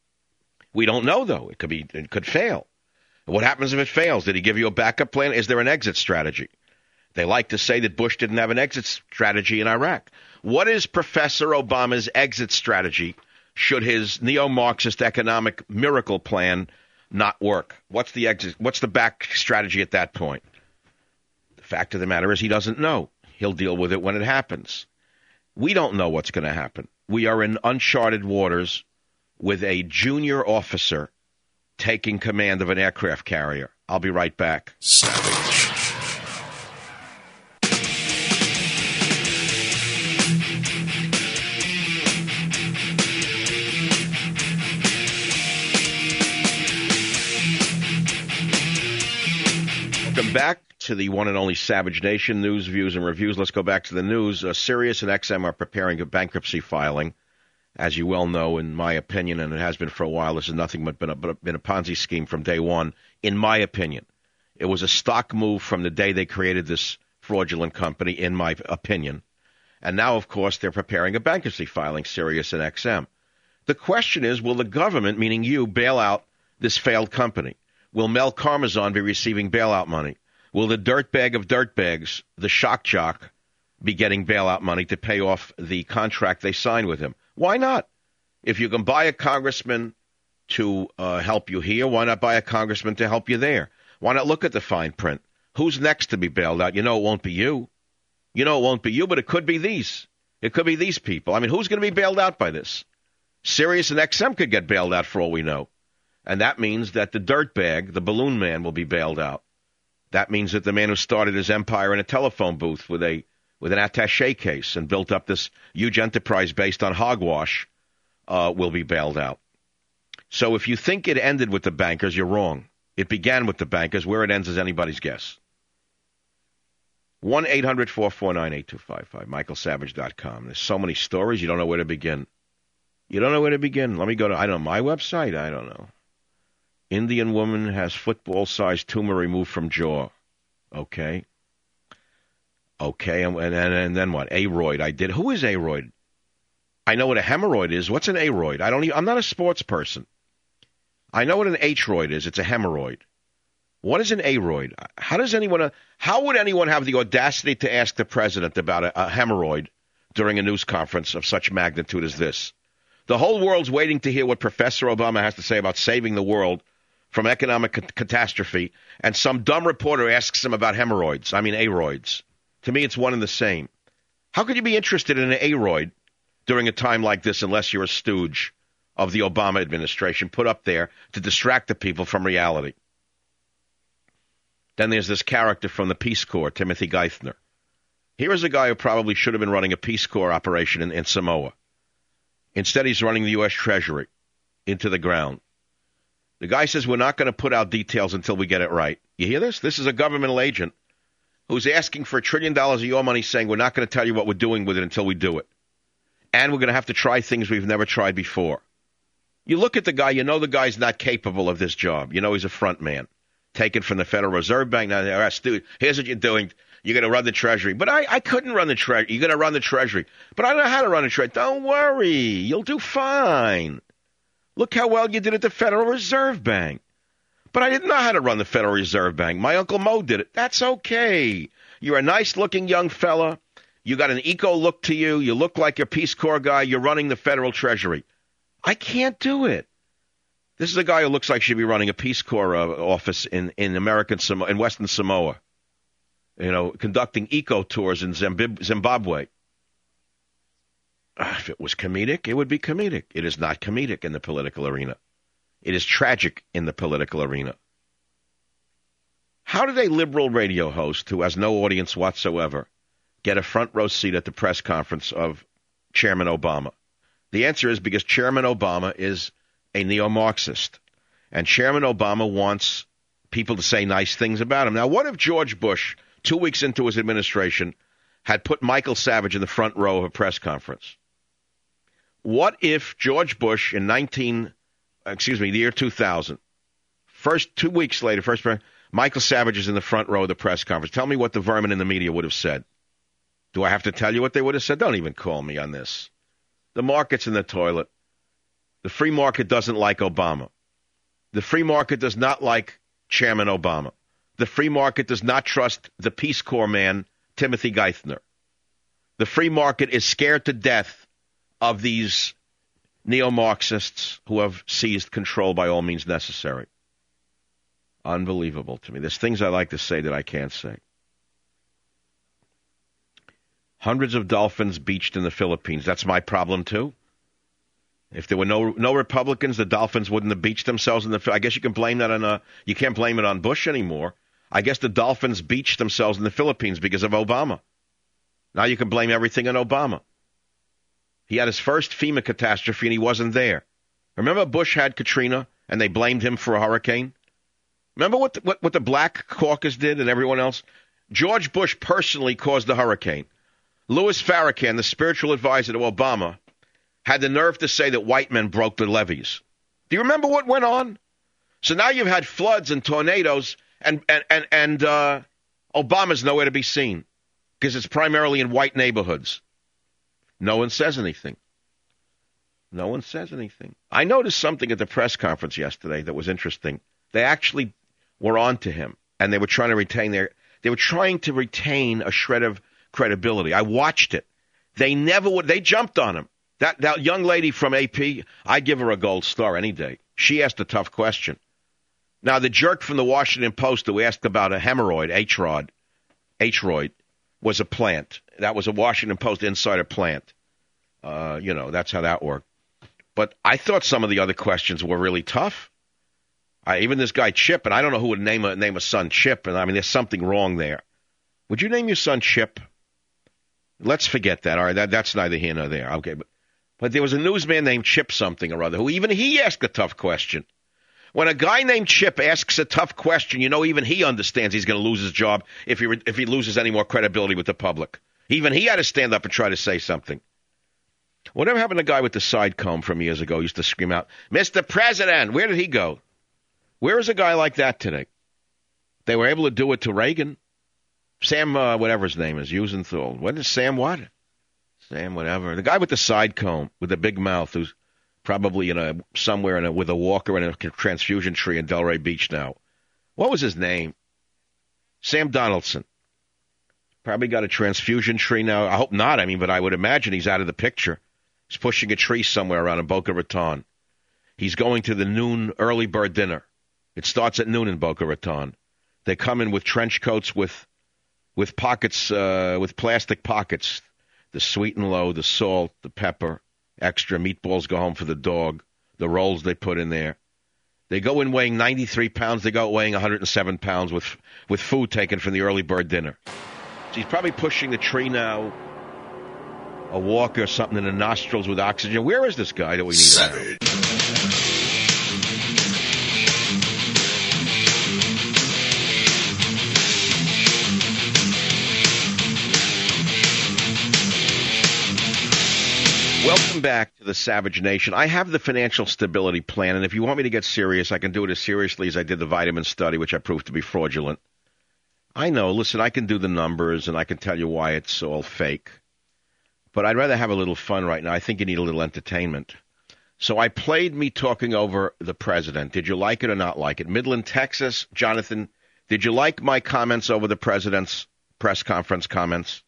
We don't know, though. It could be, it could fail. What happens if it fails? Did he give you a backup plan? Is there an exit strategy? They like to say that Bush didn't have an exit strategy in Iraq. What is Professor Obama's exit strategy should his neo-Marxist economic miracle plan not work? What's the exit? What's the back strategy at that point? The fact of the matter is he doesn't know. He'll deal with it when it happens. We don't know what's going to happen. We are in uncharted waters with a junior officer taking command of an aircraft carrier. I'll be right back. Savage. Welcome back to the one and only Savage Nation, news, views, and reviews. Let's go back to the news. Uh, Sirius and X M are preparing a bankruptcy filing. As you well know, in my opinion, and it has been for a while, this is nothing but been a, been a Ponzi scheme from day one, in my opinion. It was a stock move from the day they created this fraudulent company, in my opinion. And now, of course, they're preparing a bankruptcy filing, Sirius and X M. The question is, will the government, meaning you, bail out this failed company? Will Mel Karmazin be receiving bailout money? Will the dirtbag of dirtbags, the shock jock, be getting bailout money to pay off the contract they signed with him? Why not? If you can buy a congressman to uh, help you here, why not buy a congressman to help you there? Why not look at the fine print? Who's next to be bailed out? You know it won't be you. You know it won't be you, but it could be these. It could be these people. I mean, who's going to be bailed out by this? Sirius and X M could get bailed out for all we know. And that means that the dirtbag, the balloon man, will be bailed out. That means that the man who started his empire in a telephone booth with a with an attaché case and built up this huge enterprise based on hogwash uh, will be bailed out. So if you think it ended with the bankers, you're wrong. It began with the bankers. Where it ends is anybody's guess. one eight hundred four four nine eight two five five, michael savage dot com. There's so many stories, you don't know where to begin. You don't know where to begin. Let me go to, I don't know, my website? I don't know. Indian woman has football-sized tumor removed from jaw. Okay. Okay, and, and, and then what? Aroid. I did. Who is aroid? I know what a hemorrhoid is. What's an aroid? I don't. Even, I'm not a sports person. I know what an H-roid is. It's a hemorrhoid. What is an aroid? How does anyone? How would anyone have the audacity to ask the president about a, a hemorrhoid during a news conference of such magnitude as this? The whole world's waiting to hear what Professor Obama has to say about saving the world from economic c- catastrophe, and some dumb reporter asks him about hemorrhoids. I mean, aroids. To me, it's one and the same. How could you be interested in an aroid during a time like this unless you're a stooge of the Obama administration put up there to distract the people from reality? Then there's this character from the Peace Corps, Timothy Geithner. Here is a guy who probably should have been running a Peace Corps operation in, in Samoa. Instead, he's running the U S Treasury into the ground. The guy says, we're not going to put out details until we get it right. You hear this? This is a governmental agent who's asking for a trillion dollars of your money, saying we're not going to tell you what we're doing with it until we do it. And we're going to have to try things we've never tried before. You look at the guy, you know the guy's not capable of this job. You know he's a front man, taken from the Federal Reserve Bank. Now, dude, here's what you're doing. You're going to run the Treasury. But I, I couldn't run the Treasury. You're going to run the Treasury. But I don't know how to run the Treasury. Don't worry. You'll do fine. Look how well you did at the Federal Reserve Bank. But I didn't know how to run the Federal Reserve Bank. My Uncle Mo did it. That's okay. You're a nice-looking young fella. You got an eco look to you. You look like a Peace Corps guy. You're running the Federal Treasury. I can't do it. This is a guy who looks like should be running a Peace Corps uh, office in, in American Samo- in Western Samoa. You know, conducting eco tours in Zimbab- Zimbabwe. Uh, if it was comedic, it would be comedic. It is not comedic in the political arena. It is tragic in the political arena. How did a liberal radio host who has no audience whatsoever get a front row seat at the press conference of Chairman Obama? The answer is because Chairman Obama is a neo-Marxist. And Chairman Obama wants people to say nice things about him. Now, what if George Bush, two weeks into his administration, had put Michael Savage in the front row of a press conference? What if George Bush in nineteen, excuse me, the year two thousand, first two weeks later, first Michael Savage is in the front row of the press conference. Tell me what the vermin in the media would have said. Do I have to tell you what they would have said? Don't even call me on this. The market's in the toilet. The free market doesn't like Obama. The free market does not like Chairman Obama. The free market does not trust the Peace Corps man, Timothy Geithner. The free market is scared to death of these neo-Marxists who have seized control by all means necessary. Unbelievable to me. There's things I like to say that I can't say. Hundreds of dolphins beached in the Philippines. That's my problem, too. If there were no no Republicans, the dolphins wouldn't have beached themselves in the. I guess you can blame that on. Uh, you can't blame it on Bush anymore. I guess the dolphins beached themselves in the Philippines because of Obama. Now you can blame everything on Obama. He had his first FEMA catastrophe and he wasn't there. Remember Bush had Katrina and they blamed him for a hurricane? Remember what the, what, what the Black Caucus did and everyone else? George Bush personally caused the hurricane. Louis Farrakhan, the spiritual advisor to Obama, had the nerve to say that white men broke the levees. Do you remember what went on? So now you've had floods and tornadoes, and and and, and uh, Obama's nowhere to be seen because it's primarily in white neighborhoods. No one says anything. No one says anything. I noticed something at the press conference yesterday that was interesting. They actually were on to him, and they were trying to retain their. They were trying to retain a shred of credibility. I watched it. They never would. They jumped on him. That that young lady from A P, I give her a gold star any day. She asked a tough question. Now, the jerk from the Washington Post who asked about a hemorrhoid, H-rod, H-roid, was a plant. That was a Washington Post insider plant. Uh, you know, that's how that worked. But I thought some of the other questions were really tough. I, even this guy Chip, and I don't know who would name a name a son Chip, and I mean, there's something wrong there. Would you name your son Chip? Let's forget that. All right, that, that's neither here nor there. Okay, but but there was a newsman named Chip something or other who even he asked a tough question. When a guy named Chip asks a tough question, you know even he understands he's going to lose his job if he if he loses any more credibility with the public. Even he had to stand up and try to say something. Whatever happened to the guy with the side comb from years ago used to scream out, Mister President, where did he go? Where is a guy like that today? They were able to do it to Reagan. Sam, uh, whatever his name is, Usenthal. What is Sam what? Sam whatever. The guy with the side comb, with the big mouth, who's probably in a somewhere in a, with a walker in a transfusion tree in Delray Beach now. What was his name? Sam Donaldson. Probably got a transfusion tree now. I hope not, I mean, but I would imagine he's out of the picture. He's pushing a tree somewhere around in Boca Raton. He's going to the noon early bird dinner. It starts at noon in Boca Raton. They come in with trench coats with with pockets, uh, with plastic pockets. The sweet and low, the salt, the pepper, extra meatballs go home for the dog, the rolls they put in there. They go in weighing ninety-three pounds. They go out weighing one hundred seven pounds with with food taken from the early bird dinner. So he's probably pushing the tree now, a walker or something in the nostrils with oxygen. Where is this guy that we need? Savage. Welcome back to the Savage Nation. I have the financial stability plan, and if you want me to get serious, I can do it as seriously as I did the vitamin study, which I proved to be fraudulent. I know, listen, I can do the numbers, and I can tell you why it's all fake. But I'd rather have a little fun right now. I think you need a little entertainment. So I played me talking over the president. Did you like it or not like it? Midland, Texas, Jonathan, did you like my comments over the president's press conference comments?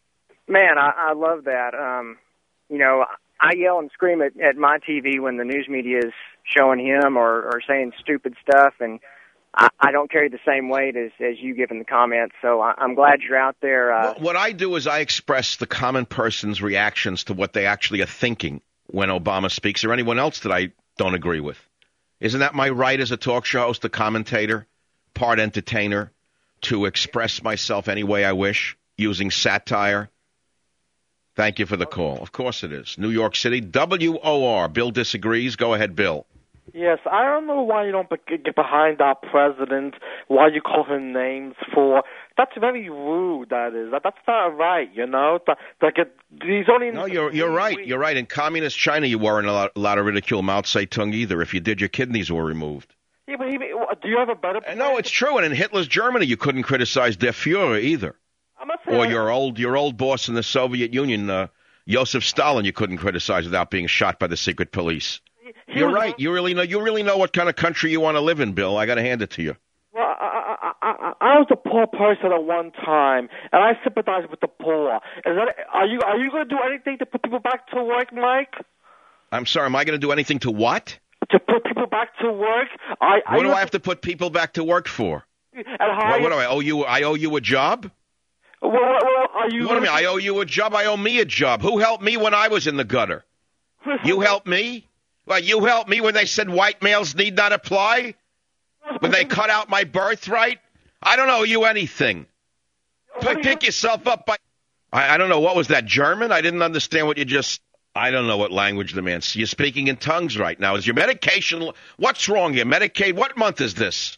Man, I, I love that. Um You know, I yell and scream at, at my T V when the news media is showing him or, or saying stupid stuff, and I, I don't carry the same weight as, as you give in the comments, so I, I'm glad you're out there. Uh, What I do is I express the common person's reactions to what they actually are thinking when Obama speaks, or anyone else that I don't agree with. Isn't that my right as a talk show host, a commentator, part entertainer, to express myself any way I wish, using satire? Thank you for the call. Of course it is. New York City, W O R. Bill disagrees. Go ahead, Bill. Yes, I don't know why you don't get behind our president, why you call him names for. That's very rude, that is. That, that's not right, you know? That, that get, he's only... No, you're you're right. You're right. In communist China, you weren't allowed, allowed to ridicule Mao Zedong either. If you did, your kidneys were removed. Yeah, but he, do you have a better... And no, it's true. And in Hitler's Germany, you couldn't criticize Der Fuhrer either. Or your old your old boss in the Soviet Union, uh, Joseph Stalin, you couldn't criticize without being shot by the secret police. He You're right. You really know. You really know what kind of country you want to live in, Bill. I got to hand it to you. Well, I, I, I, I was a poor person at one time, and I sympathize with the poor. Is that, are you are you going to do anything to put people back to work, Mike? I'm sorry. Am I going to do anything to what? To put people back to work. I, what do I have to put people back to work for? And how what, what do I owe you? I owe you a job. Well, well, are you? What do you mean? I owe you a job. I owe me a job. Who helped me when I was in the gutter? You helped me. Well, you helped me when they said white males need not apply? When they cut out my birthright? I don't owe you anything. Pick, pick yourself up by... I, I don't know. What was that, German? I didn't understand what you just... I don't know what language the man... You're speaking in tongues right now. Is your medication... What's wrong here? Medicaid? What month is this?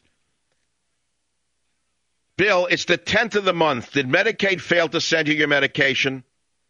Bill, it's the tenth of the month. Did Medicaid fail to send you your medication?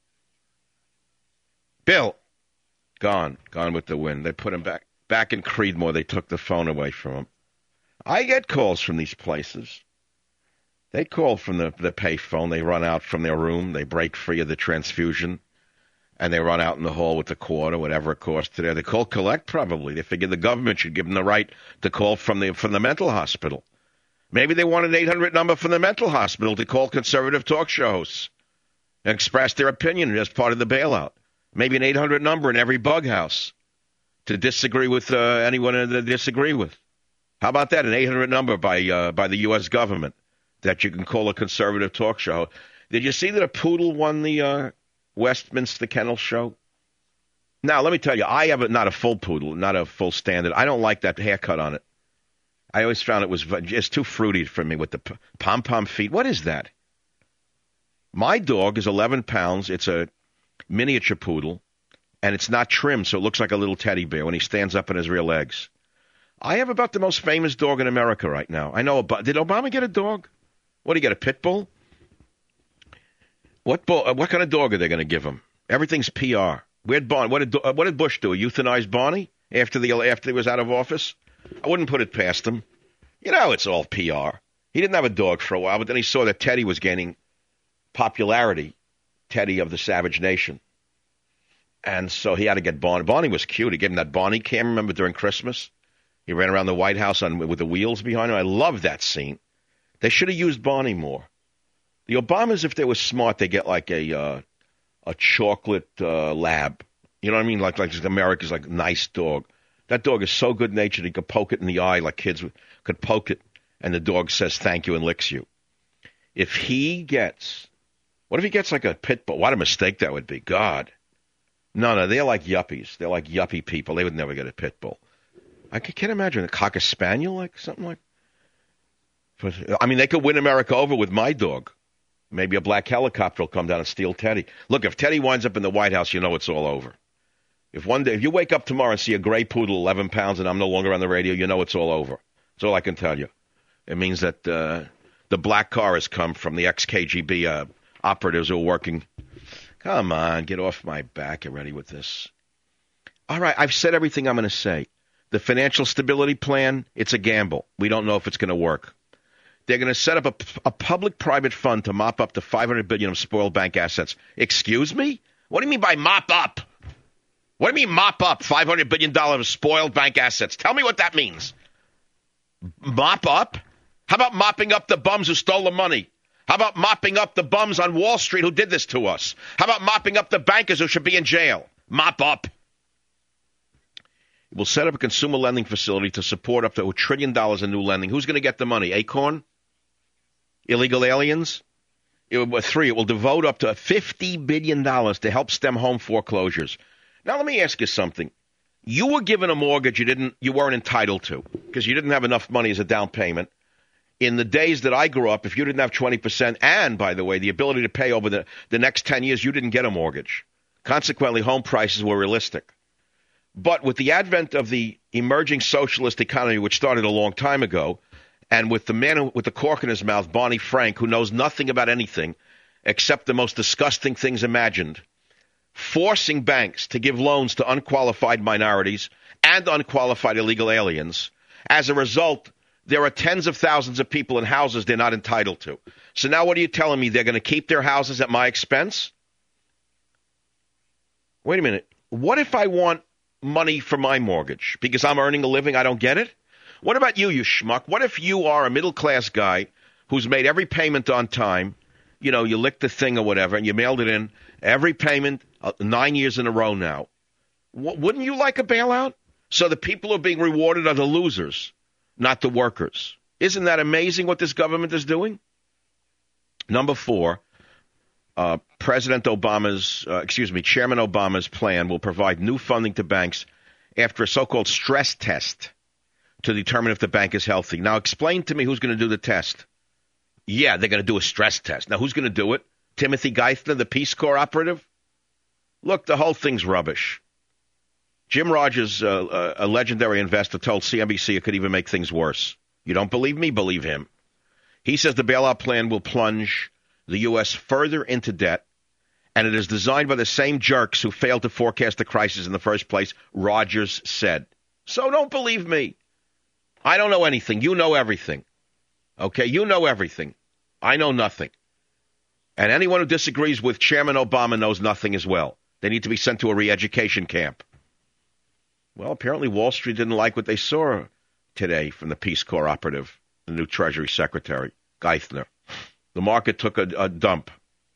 Bill... Gone. Gone with the wind. They put him back back in Creedmoor. They took the phone away from him. I get calls from these places. They call from the, the pay phone. They run out from their room. They break free of the transfusion. And they run out in the hall with the quarter, whatever it costs to there. They call collect probably. They figure the government should give them the right to call from the from the mental hospital. Maybe they want an eight hundred number from the mental hospital to call conservative talk shows and express their opinion as part of the bailout. Maybe an eight hundred number in every bug house to disagree with uh, anyone they disagree with. How about that? An eight hundred number by uh, by the U S government that you can call a conservative talk show. Did you see that a poodle won the uh, Westminster Kennel Show? Now, let me tell you, I have a, not a full poodle, not a full standard. I don't like that haircut on it. I always found it was just too fruity for me with the p- pom-pom feet. What is that? My dog is eleven pounds. It's a miniature poodle, and it's not trimmed, so it looks like a little teddy bear when he stands up on his rear legs. I have about the most famous dog in America right now. I know. Did Obama get a dog? What, did he get, a pit bull? What bull, what kind of dog are they going to give him? Everything's P R. Where'd Barney, what did what did Bush do? Euthanize Barney after the after he was out of office? I wouldn't put it past him. You know, it's all P R. He didn't have a dog for a while, but then he saw that Teddy was gaining popularity. Teddy of the Savage Nation. And so he had to get Barney. Barney was cute. He gave him that Barney cam, remember, during Christmas? He ran around the White House on, with the wheels behind him. I love that scene. They should have used Barney more. The Obamas, if they were smart, they get like a uh, a chocolate uh, lab. You know what I mean? Like like America's like nice dog. That dog is so good-natured, he could poke it in the eye like kids could poke it, and the dog says thank you and licks you. If he gets... What if he gets like a pit bull? What a mistake that would be. God. No, no, they're like yuppies. They're like yuppie people. They would never get a pit bull. I can't imagine a Cocker Spaniel, like something like. But, I mean, they could win America over with my dog. Maybe a black helicopter will come down and steal Teddy. Look, if Teddy winds up in the White House, you know it's all over. If one day, if you wake up tomorrow and see a gray poodle, eleven pounds, and I'm no longer on the radio, you know it's all over. That's all I can tell you. It means that uh, the black car has come from the ex-K G B uh, operatives who are working. Come on, get off my back. Get ready with this. All right, I've said everything I'm going to say. The financial stability plan, it's a gamble. We don't know if it's going to work. They're going to set up a, a public-private fund to mop up the five hundred billion dollars of spoiled bank assets. Excuse me? What do you mean by mop up? What do you mean mop up five hundred billion dollars of spoiled bank assets? Tell me what that means. Mop up? How about mopping up the bums who stole the money? How about mopping up the bums on Wall Street who did this to us? How about mopping up the bankers who should be in jail? Mop up. We'll set up a consumer lending facility to support up to a trillion dollars in new lending. Who's going to get the money? Acorn? Illegal aliens? It will, three, it will devote up to fifty billion dollars to help stem home foreclosures. Now, let me ask you something. You were given a mortgage you didn't, you weren't entitled to because you didn't have enough money as a down payment. In the days that I grew up, if you didn't have twenty percent and, by the way, the ability to pay over the, the next ten years, you didn't get a mortgage. Consequently, home prices were realistic. But with the advent of the emerging socialist economy, which started a long time ago, and with the man who, with the cork in his mouth, Barney Frank, who knows nothing about anything except the most disgusting things imagined, forcing banks to give loans to unqualified minorities and unqualified illegal aliens. As a result, there are tens of thousands of people in houses they're not entitled to. So now what are you telling me? They're going to keep their houses at my expense? Wait a minute. What if I want money for my mortgage because I'm earning a living? I don't get it. What about you, you schmuck? What if you are a middle-class guy who's made every payment on time? You know, you licked the thing or whatever, and you mailed it in. Every payment, uh, nine years in a row now. W- wouldn't you like a bailout? So the people who are being rewarded are the losers, not the workers. Isn't that amazing what this government is doing? Number four, uh, President Obama's, uh, excuse me, Chairman Obama's plan will provide new funding to banks after a so-called stress test to determine if the bank is healthy. Now, explain to me who's going to do the test. Yeah, they're going to do a stress test. Now, who's going to do it? Timothy Geithner, the Peace Corps operative? Look, the whole thing's rubbish. Jim Rogers, uh, uh, a legendary investor, told C N B C it could even make things worse. You don't believe me? Believe him. He says the bailout plan will plunge the U S further into debt, and it is designed by the same jerks who failed to forecast the crisis in the first place, Rogers said. So don't believe me. I don't know anything. You know everything. Okay, you know everything. I know nothing. And anyone who disagrees with Chairman Obama knows nothing as well. They need to be sent to a re-education camp. Well, apparently Wall Street didn't like what they saw today from the Peace Corps operative, the new Treasury Secretary, Geithner. The market took a, a dump.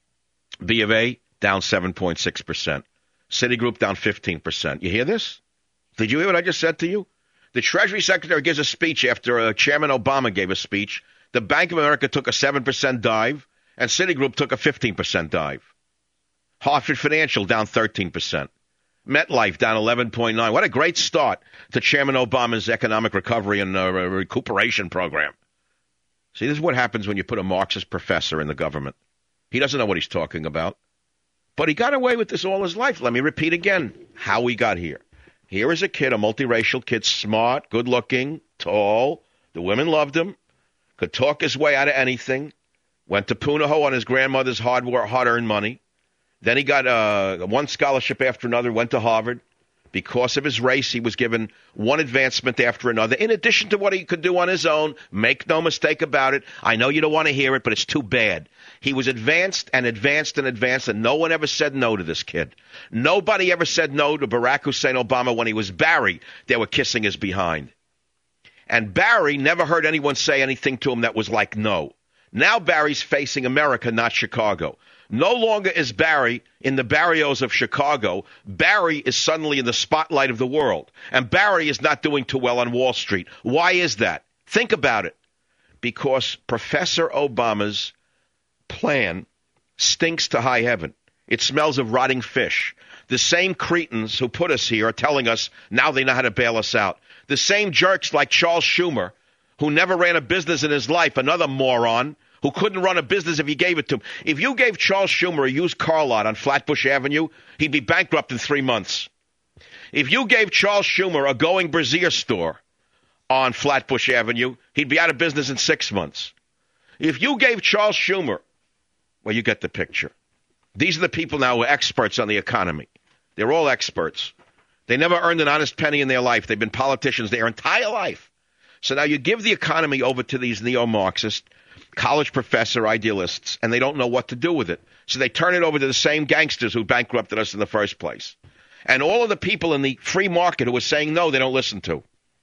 B of A down seven point six percent. Citigroup down fifteen percent. You hear this? Did you hear what I just said to you? The Treasury Secretary gives a speech after uh, Chairman Obama gave a speech. The Bank of America took a seven percent dive, and Citigroup took a fifteen percent dive. Hartford Financial down thirteen percent. MetLife down eleven point nine. What a great start to Chairman Obama's economic recovery and uh, recuperation program. See, this is what happens when you put a Marxist professor in the government. He doesn't know what he's talking about. But he got away with this all his life. Let me repeat again how we got here. Here is a kid, a multiracial kid, smart, good-looking, tall. The women loved him. Could talk his way out of anything. Went to Punahou on his grandmother's hard work, hard-earned money. Then he got uh, one scholarship after another, went to Harvard. Because of his race, he was given one advancement after another, in addition to what he could do on his own. Make no mistake about it. I know you don't want to hear it, but it's too bad. He was advanced and advanced and advanced, and no one ever said no to this kid. Nobody ever said no to Barack Hussein Obama when he was Barry. They were kissing his behind. And Barry never heard anyone say anything to him that was like no. Now Barry's facing America, not Chicago. No longer is Barry in the barrios of Chicago. Barry is suddenly in the spotlight of the world. And Barry is not doing too well on Wall Street. Why is that? Think about it. Because Professor Obama's plan stinks to high heaven. It smells of rotting fish. The same cretins who put us here are telling us now they know how to bail us out. The same jerks like Charles Schumer, who never ran a business in his life, another moron, who couldn't run a business if you gave it to him. If you gave Charles Schumer a used car lot on Flatbush Avenue, he'd be bankrupt in three months. If you gave Charles Schumer a Going Brazier store on Flatbush Avenue, he'd be out of business in six months. If you gave Charles Schumer, well, you get the picture. These are the people now who are experts on the economy. They're all experts. They never earned an honest penny in their life. They've been politicians their entire life. So now you give the economy over to these neo-Marxist college professor idealists, and they don't know what to do with it. So they turn it over to the same gangsters who bankrupted us in the first place. And all of the people in the free market who are saying no, they don't listen to.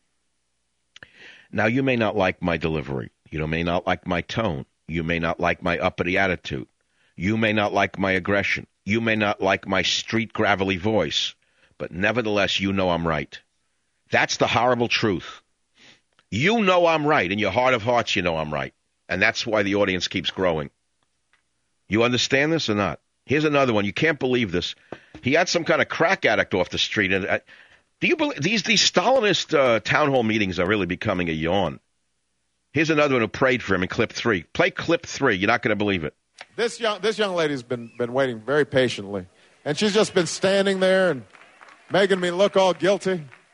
Now, you may not like my delivery. You may not like my tone. You may not like my uppity attitude. You may not like my aggression. You may not like my street gravelly voice. But nevertheless, you know I'm right. That's the horrible truth. You know I'm right. In your heart of hearts, you know I'm right. And that's why the audience keeps growing. You understand this or not? Here's another one. You can't believe this. He had some kind of crack addict off the street. And uh, do you believe these these Stalinist uh, town hall meetings are really becoming a yawn? Here's another one who prayed for him in clip three. Play clip three. You're not going to believe it. This young this young lady's been been waiting very patiently, and she's just been standing there and making me look all guilty.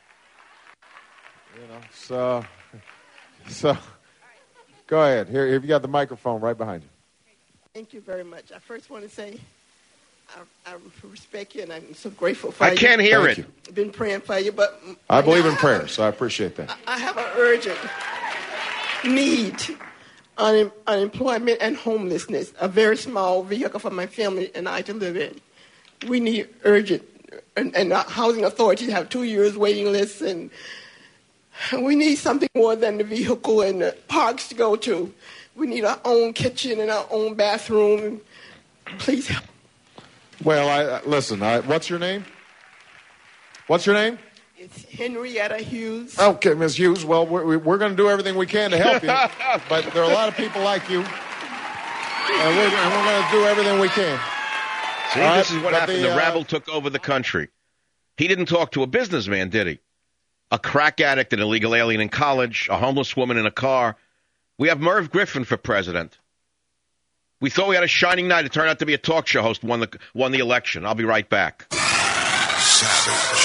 You know, so so go ahead. Here, here you got the microphone right behind you. Thank you very much. I first want to say I, I respect you, and I'm so grateful for I you. I can't hear Thank it. You. I've been praying for you, but I believe in prayer, so I appreciate that. I have an urgent need. Un- unemployment and homelessness, a very small vehicle for my family and I to live in. We need urgent, and, and the housing authority have two years waiting lists, and we need something more than the vehicle and the parks to go to. We need our own kitchen and our own bathroom. Please help. Well, I, uh, listen, I, what's your name? What's your name? It's Henrietta Hughes. Okay, Miz Hughes. Well, we're, we're going to do everything we can to help you, but there are a lot of people like you, and we're, and we're going to do everything we can. See, All this right, is what but happened. The, The, uh, rabble took over the country. He didn't talk to a businessman, did he? A crack addict, an illegal alien in college, a homeless woman in a car. We have Merv Griffin for president. We thought we had a shining knight. It turned out to be a talk show host, won the, won the election. I'll be right back. Savage.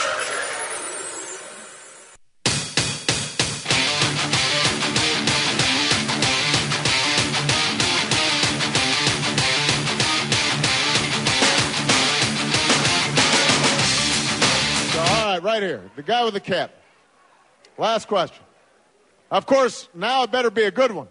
Right here, the guy with the cap. Last question. Of course, now it better be a good one.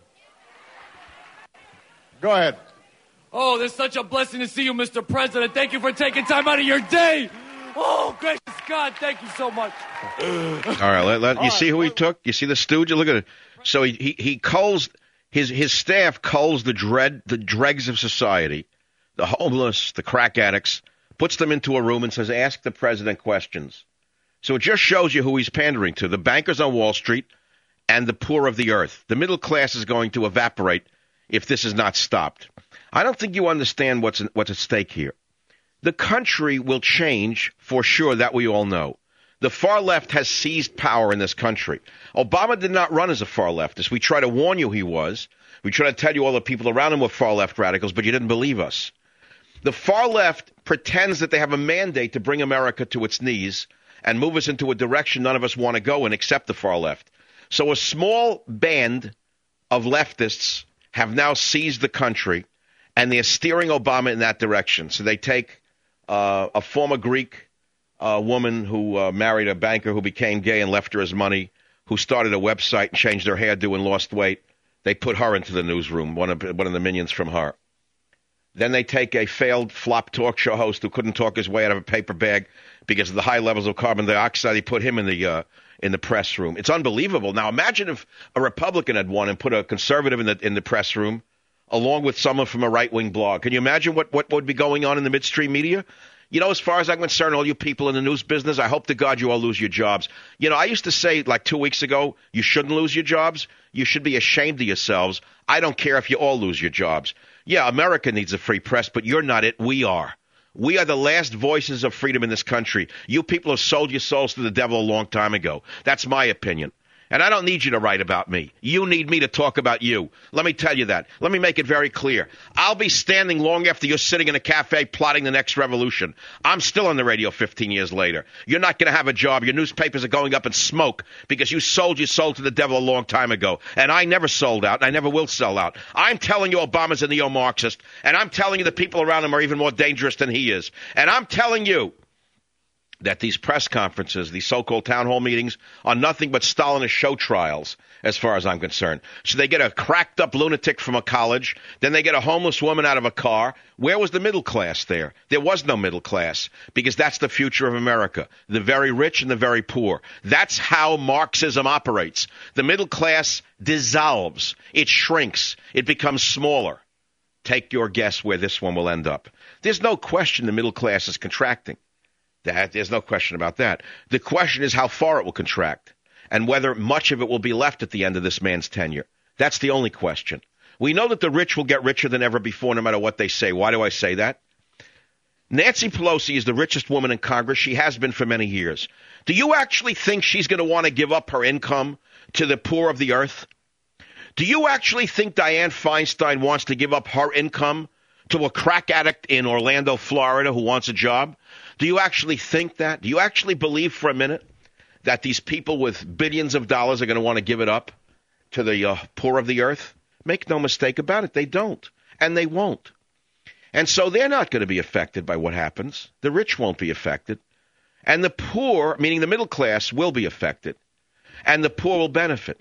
Go ahead. Oh, it's such a blessing to see you, Mister President. Thank you for taking time out of your day. Oh, gracious God, thank you so much. All right, let, let, you All see right. who he took? You see the stooge? Look at it. So he, he, he culls, his, his staff culls the dread, the dregs of society, the homeless, the crack addicts, puts them into a room and says, ask the president questions. So it just shows you who he's pandering to, the bankers on Wall Street and the poor of the earth. The middle class is going to evaporate if this is not stopped. I don't think you understand what's what's at stake here. The country will change for sure, that we all know. The far left has seized power in this country. Obama did not run as a far leftist. We try to warn you he was. We try to tell you all the people around him were far left radicals, but you didn't believe us. The far left pretends that they have a mandate to bring America to its knees and move us into a direction none of us want to go in except the far left. So a small band of leftists have now seized the country, and they're steering Obama in that direction. So they take uh, a former Greek uh, woman who uh, married a banker who became gay and left her his money, who started a website and changed her hairdo and lost weight. They put her into the newsroom, one of, one of the minions from her. Then they take a failed flop talk show host who couldn't talk his way out of a paper bag because of the high levels of carbon dioxide. They put him in the uh, in the press room. It's unbelievable. Now imagine if a Republican had won and put a conservative in the in the press room, along with someone from a right wing blog. Can you imagine what, what would be going on in the midstream media? You know, as far as I'm concerned, all you people in the news business, I hope to God you all lose your jobs. You know, I used to say like two weeks ago, you shouldn't lose your jobs. You should be ashamed of yourselves. I don't care if you all lose your jobs. Yeah, America needs a free press, but you're not it. We are. We are the last voices of freedom in this country. You people have sold your souls to the devil a long time ago. That's my opinion. And I don't need you to write about me. You need me to talk about you. Let me tell you that. Let me make it very clear. I'll be standing long after you're sitting in a cafe plotting the next revolution. I'm still on the radio fifteen years later. You're not going to have a job. Your newspapers are going up in smoke because you sold your soul to the devil a long time ago. And I never sold out, and I never will sell out. I'm telling you Obama's a neo-Marxist, and I'm telling you the people around him are even more dangerous than he is. And I'm telling you that these press conferences, these so-called town hall meetings, are nothing but Stalinist show trials, as far as I'm concerned. So they get a cracked-up lunatic from a college, then they get a homeless woman out of a car. Where was the middle class there? There was no middle class, because that's the future of America, the very rich and the very poor. That's how Marxism operates. The middle class dissolves. It shrinks. It becomes smaller. Take your guess where this one will end up. There's no question the middle class is contracting. That, there's no question about that. The question is how far it will contract and whether much of it will be left at the end of this man's tenure. That's the only question. We know that the rich will get richer than ever before, no matter what they say. Why do I say that? Nancy Pelosi is the richest woman in Congress. She has been for many years. Do you actually think she's going to want to give up her income to the poor of the earth? Do you actually think Dianne Feinstein wants to give up her income to a crack addict in Orlando, Florida, who wants a job? Do you actually think that? Do you actually believe for a minute that these people with billions of dollars are going to want to give it up to the uh, poor of the earth? Make no mistake about it. They don't, and they won't. And so they're not going to be affected by what happens. The rich won't be affected. And the poor, meaning the middle class, will be affected. And the poor will benefit.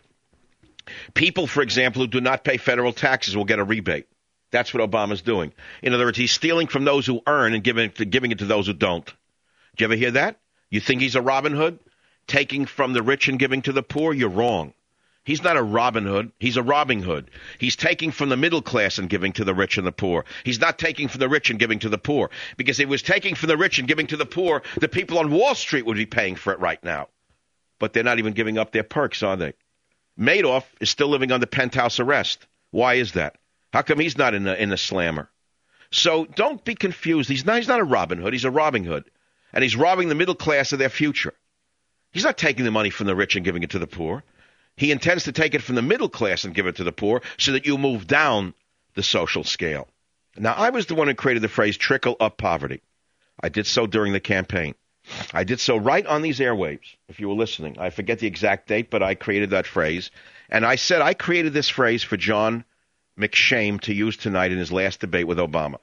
People, for example, who do not pay federal taxes will get a rebate. That's what Obama's doing. In other words, he's stealing from those who earn and giving it to, giving it to those who don't. Did you ever hear that? You think he's a Robin Hood? Taking from the rich and giving to the poor? You're wrong. He's not a Robin Hood. He's a Robbing Hood. He's taking from the middle class and giving to the rich and the poor. He's not taking from the rich and giving to the poor. Because if he was taking from the rich and giving to the poor, the people on Wall Street would be paying for it right now. But they're not even giving up their perks, are they? Madoff is still living under penthouse arrest. Why is that? How come he's not in the, in the slammer? So don't be confused. He's not, he's not a Robin Hood. He's a Robbing Hood. And he's robbing the middle class of their future. He's not taking the money from the rich and giving it to the poor. He intends to take it from the middle class and give it to the poor so that you move down the social scale. Now, I was the one who created the phrase trickle-up poverty. I did so during the campaign. I did so right on these airwaves, if you were listening. I forget the exact date, but I created that phrase. And I said I created this phrase for John McShane to use tonight in his last debate with Obama.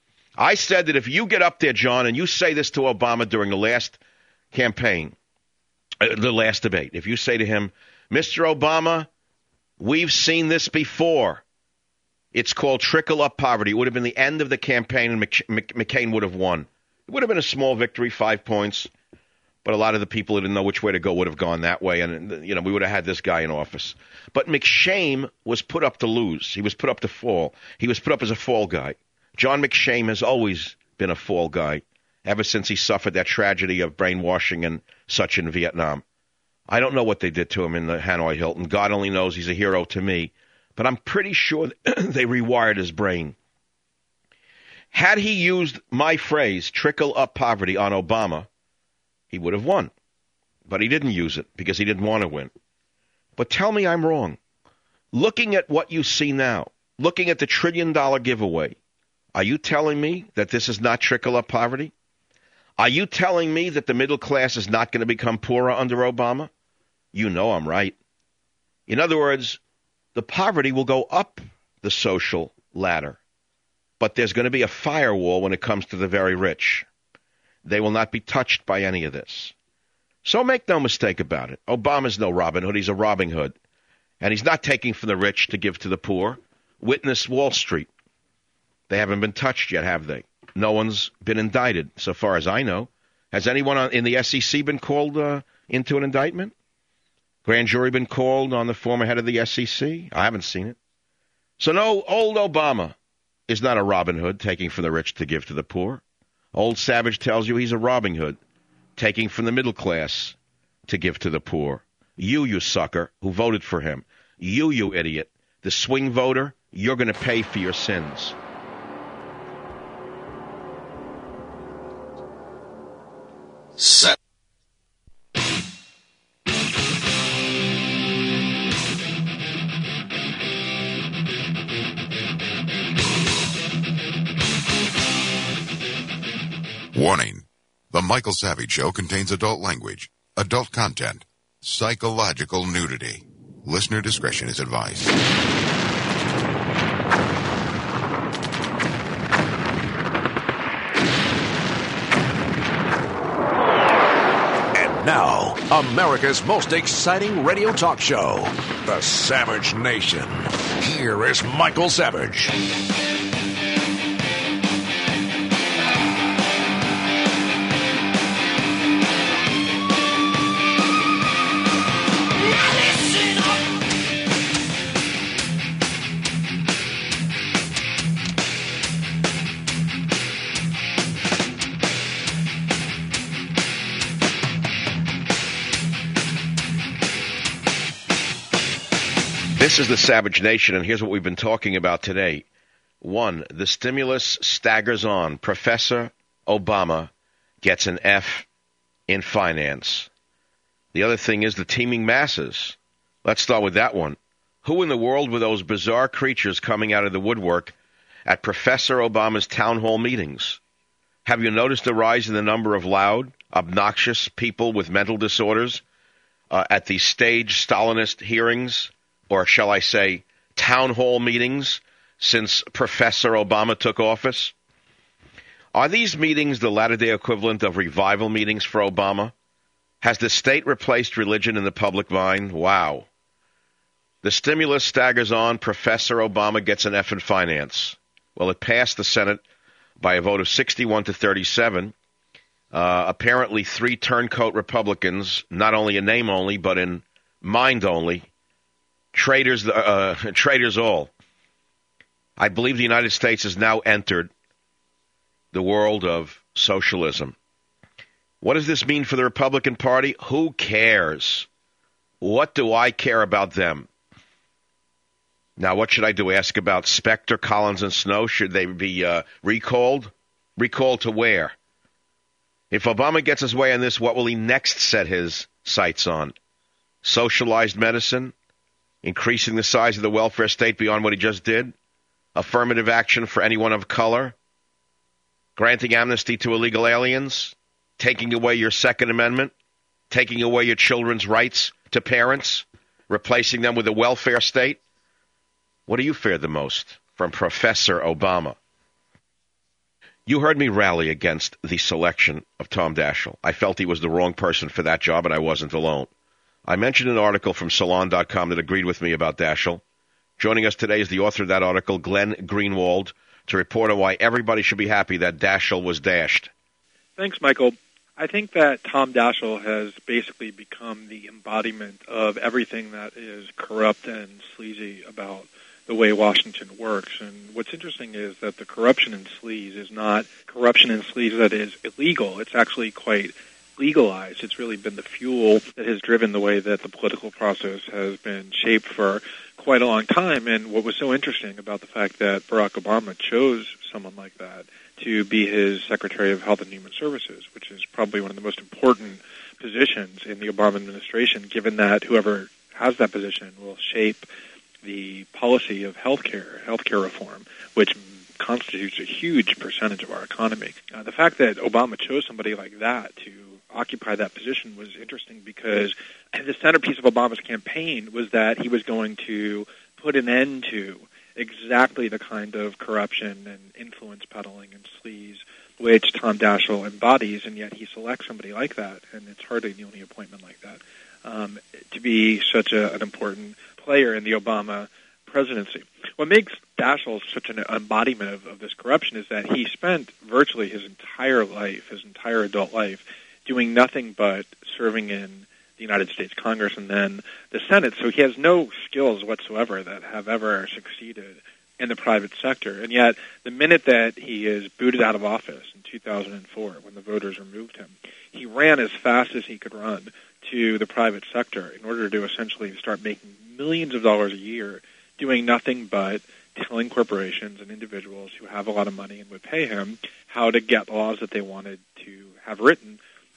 I said that if you get up there, John, and you say this to Obama during the last campaign, uh, the last debate, if you say to him, Mister Obama, we've seen this before. It's called trickle-up poverty. It would have been the end of the campaign, and Mc- Mc- McCain would have won. It would have been a small victory, five points, but a lot of the people who didn't know which way to go would have gone that way, and you know we would have had this guy in office. But McShane was put up to lose. He was put up to fall. He was put up as a fall guy. John McShane has always been a fall guy, ever since he suffered that tragedy of brainwashing and such in Vietnam. I don't know what they did to him in the Hanoi Hilton. God only knows. He's a hero to me. But I'm pretty sure they rewired his brain. Had he used my phrase, trickle up poverty, on Obama, he would have won. But he didn't use it because he didn't want to win. But tell me I'm wrong. Looking at what you see now, looking at the trillion dollar giveaway, are you telling me that this is not trickle up poverty? Are you telling me that the middle class is not going to become poorer under Obama? You know I'm right. In other words, the poverty will go up the social ladder. But there's going to be a firewall when it comes to the very rich. They will not be touched by any of this. So make no mistake about it. Obama's no Robin Hood. He's a Robbing Hood. And he's not taking from the rich to give to the poor. Witness Wall Street. They haven't been touched yet, have they? No one's been indicted, so far as I know. Has anyone in the S E C been called uh, into an indictment? Grand jury been called on the former head of the S E C? I haven't seen it. So no, old Obama is not a Robin Hood, taking from the rich to give to the poor. Old Savage tells you he's a Robbing Hood, taking from the middle class to give to the poor. You, you sucker, who voted for him. You, you idiot. The swing voter, you're going to pay for your sins. Set. Warning. The Michael Savage Show contains adult language, adult content, psychological nudity. Listener discretion is advised. And now, America's most exciting radio talk show, The Savage Nation. Here is Michael Savage. This is the Savage Nation, and here's what we've been talking about today. One, the stimulus staggers on. Professor Obama gets an F in finance. The other thing is the teeming masses. Let's start with that one. Who in the world were those bizarre creatures coming out of the woodwork at Professor Obama's town hall meetings? Have you noticed a rise in the number of loud, obnoxious people with mental disorders uh, at the staged Stalinist hearings? Or shall I say, town hall meetings since Professor Obama took office? Are these meetings the latter-day equivalent of revival meetings for Obama? Has the state replaced religion in the public mind? Wow. The stimulus staggers on. Professor Obama gets an F in finance. Well, it passed the Senate by a vote of sixty-one to thirty-seven. Uh, apparently, three turncoat Republicans, not only in name only, but in mind only, Traitors, uh, traitors all. I believe the United States has now entered the world of socialism. What does this mean for the Republican Party? Who cares? What do I care about them? Now, what should I do? Ask about Specter, Collins, and Snow? Should they be uh, recalled? Recalled to where? If Obama gets his way on this, what will he next set his sights on? Socialized medicine? Increasing the size of the welfare state beyond what he just did? Affirmative action for anyone of color? Granting amnesty to illegal aliens? Taking away your Second Amendment? Taking away your children's rights to parents? Replacing them with a welfare state? What do you fear the most from Professor Obama? You heard me rally against the selection of Tom Daschle. I felt he was the wrong person for that job, and I wasn't alone. I mentioned an article from Salon dot com that agreed with me about Daschle. Joining us today is the author of that article, Glenn Greenwald, to report on why everybody should be happy that Daschle was dashed. Thanks, Michael. I think that Tom Daschle has basically become the embodiment of everything that is corrupt and sleazy about the way Washington works. And what's interesting is that the corruption and sleaze is not corruption and sleaze that is illegal. It's actually quite legalized. It's really been the fuel that has driven the way that the political process has been shaped for quite a long time. And what was so interesting about the fact that Barack Obama chose someone like that to be his Secretary of Health and Human Services, which is probably one of the most important positions in the Obama administration, given that whoever has that position will shape the policy of healthcare, healthcare reform, which constitutes a huge percentage of our economy. Uh, the fact that Obama chose somebody like that to occupy that position was interesting because the centerpiece of Obama's campaign was that he was going to put an end to exactly the kind of corruption and influence peddling and sleaze which Tom Daschle embodies, and yet he selects somebody like that, and it's hardly the only appointment like that, um, to be such a, an important player in the Obama presidency. What makes Daschle such an embodiment of, of this corruption is that he spent virtually his entire life, his entire adult life, doing nothing but serving in the United States Congress and then the Senate. So he has no skills whatsoever that have ever succeeded in the private sector. And yet, the minute that he is booted out of office in two thousand four, when the voters removed him, he ran as fast as he could run to the private sector in order to essentially start making millions of dollars a year doing nothing but telling corporations and individuals who have a lot of money and would pay him how to get laws that they wanted to have written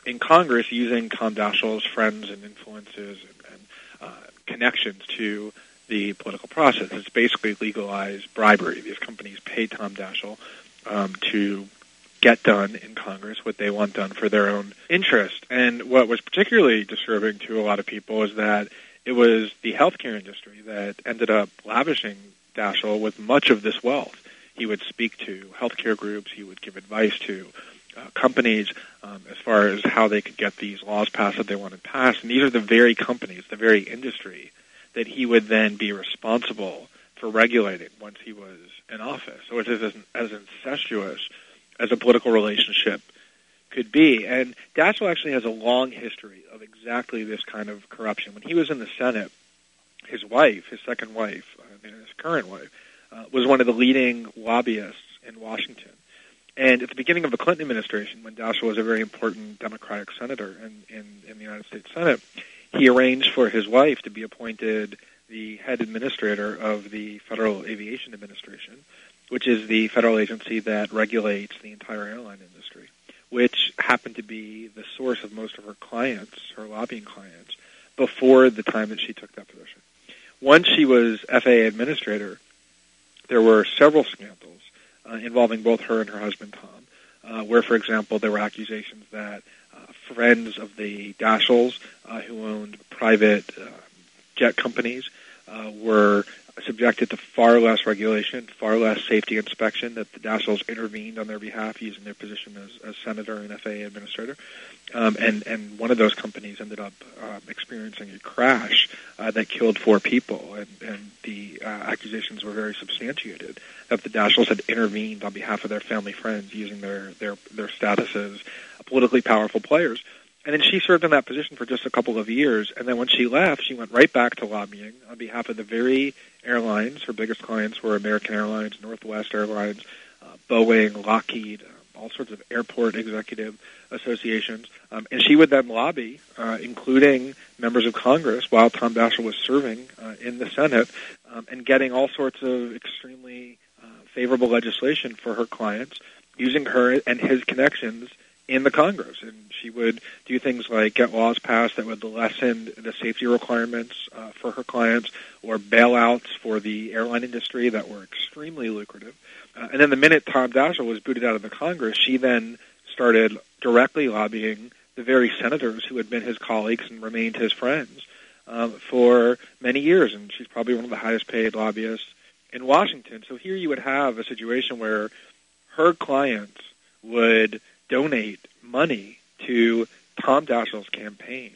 in Congress using Tom Daschle's friends and influences and, and uh, connections to the political process. It's basically legalized bribery. These companies pay Tom Daschle um, to get done in Congress what they want done for their own interest. And what was particularly disturbing to a lot of people is that it was the healthcare industry that ended up lavishing Daschle with much of this wealth. He would speak to healthcare groups. He would give advice to uh, companies um, as far as how they could get these laws passed that they wanted passed. And these are the very companies, the very industry that he would then be responsible for regulating once he was in office. So it's as, as incestuous as a political relationship could be. And Daschle actually has a long history of exactly this kind of corruption. When he was in the Senate, his wife, his second wife, uh, his current wife, uh, was one of the leading lobbyists in Washington. And at the beginning of the Clinton administration, when Daschle was a very important Democratic senator in, in, in the United States Senate, he arranged for his wife to be appointed the head administrator of the Federal Aviation Administration, which is the federal agency that regulates the entire airline industry, which happened to be the source of most of her clients, her lobbying clients, before the time that she took that position. Once she was F A A administrator, there were several scandals uh, involving both her and her husband, Tom, uh, where, for example, there were accusations that uh, friends of the Daschles, uh, who owned private uh, jet companies, uh, were subjected to far less regulation, far less safety inspection, that the Daschles intervened on their behalf using their position as, as senator and F A A administrator. Um, and, and one of those companies ended up um, experiencing a crash uh, that killed four people. And, and the uh, accusations were very substantiated that the Daschles had intervened on behalf of their family friends using their, their, their status as politically powerful players. And then she served in that position for just a couple of years. And then when she left, she went right back to lobbying on behalf of the very airlines. Her biggest clients were American Airlines, Northwest Airlines, uh, Boeing, Lockheed, uh, all sorts of airport executive associations. Um, and she would then lobby, uh, including members of Congress, while Tom Daschle was serving uh, in the Senate, um, and getting all sorts of extremely uh, favorable legislation for her clients, using her and his connections in the Congress. And she would do things like get laws passed that would lessen the safety requirements uh, for her clients, or bailouts for the airline industry that were extremely lucrative. Uh, and then the minute Tom Daschle was booted out of the Congress, she then started directly lobbying the very senators who had been his colleagues and remained his friends um, for many years. And she's probably one of the highest paid lobbyists in Washington. So here you would have a situation where her clients would donate money to Tom Daschle's campaign,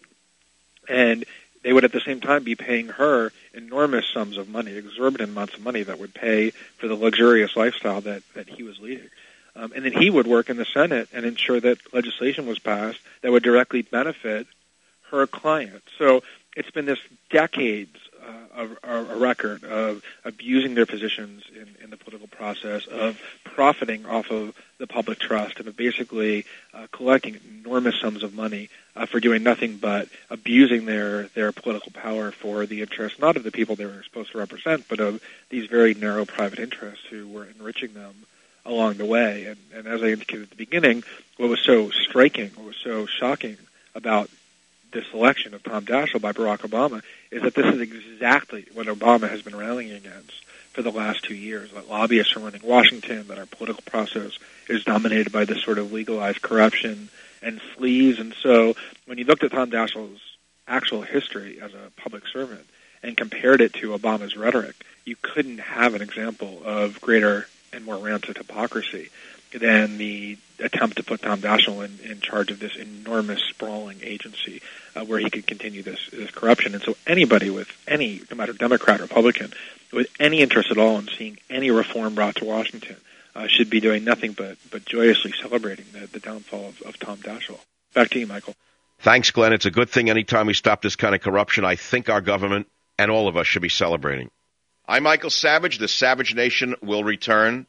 and they would at the same time be paying her enormous sums of money, exorbitant amounts of money that would pay for the luxurious lifestyle that, that he was leading. Um, and then he would work in the Senate and ensure that legislation was passed that would directly benefit her client. So it's been this decades uh, of, a record of abusing their positions in, in the political process, of profiting off of the public trust, and of basically uh, collecting enormous sums of money uh, for doing nothing but abusing their, their political power for the interests, not of the people they were supposed to represent, but of these very narrow private interests who were enriching them along the way. And, and as I indicated at the beginning, what was so striking, what was so shocking about this election of Tom Daschle by Barack Obama is that this is exactly what Obama has been rallying against for the last two years, that lobbyists are running Washington, that our political process is dominated by this sort of legalized corruption and sleaze. And so when you looked at Tom Daschle's actual history as a public servant and compared it to Obama's rhetoric, you couldn't have an example of greater and more rampant hypocrisy than the attempt to put Tom Daschle in, in charge of this enormous, sprawling agency uh, where he could continue this, this corruption. And so anybody with any, no matter Democrat or Republican, with any interest at all in seeing any reform brought to Washington uh, should be doing nothing but, but joyously celebrating the, the downfall of, of Tom Daschle. Back to you, Michael. Thanks, Glenn. It's a good thing anytime we stop this kind of corruption. I think our government and all of us should be celebrating. I'm Michael Savage. The Savage Nation will return.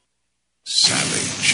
Savage.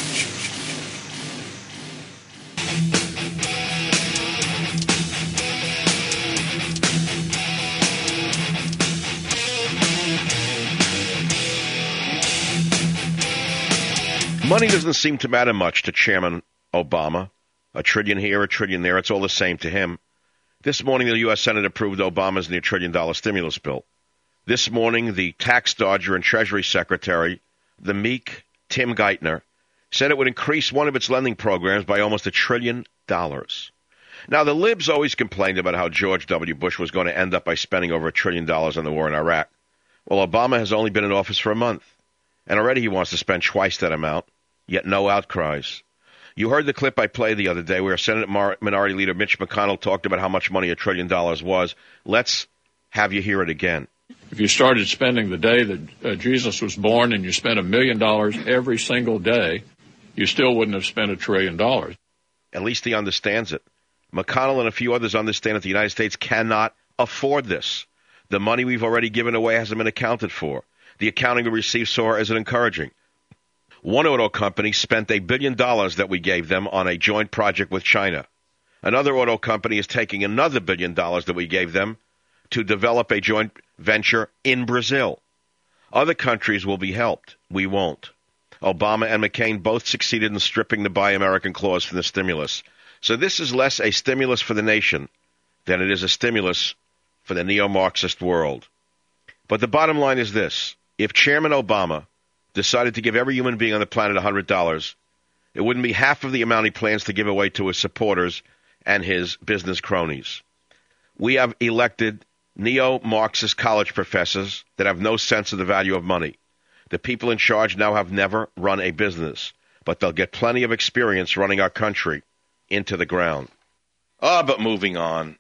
Money doesn't seem to matter much to Chairman Obama. A trillion here, a trillion there, it's all the same to him. This morning, the U S Senate approved Obama's near trillion dollar stimulus bill. This morning, the tax dodger and Treasury Secretary, the meek Tim Geithner, said it would increase one of its lending programs by almost a trillion dollars. Now, the libs always complained about how George W. Bush was going to end up by spending over a trillion dollars on the war in Iraq. Well, Obama has only been in office for a month, and already he wants to spend twice that amount, yet no outcries. You heard the clip I played the other day where Senate Minority Leader Mitch McConnell talked about how much money a trillion dollars was. Let's have you hear it again. If you started spending the day that uh, Jesus was born and you spent a million dollars every single day, you still wouldn't have spent a trillion dollars. At least he understands it. McConnell and a few others understand that the United States cannot afford this. The money we've already given away hasn't been accounted for. The accounting we received so far isn't encouraging. One auto company spent a billion dollars that we gave them on a joint project with China. Another auto company is taking another billion dollars that we gave them to develop a joint venture in Brazil. Other countries will be helped. We won't. Obama and McCain both succeeded in stripping the Buy American clause from the stimulus. So this is less a stimulus for the nation than it is a stimulus for the neo-Marxist world. But the bottom line is this. If Chairman Obama decided to give every human being on the planet one hundred dollars, it wouldn't be half of the amount he plans to give away to his supporters and his business cronies. We have elected neo-Marxist college professors that have no sense of the value of money. The people in charge now have never run a business, but they'll get plenty of experience running our country into the ground. Ah, but moving on.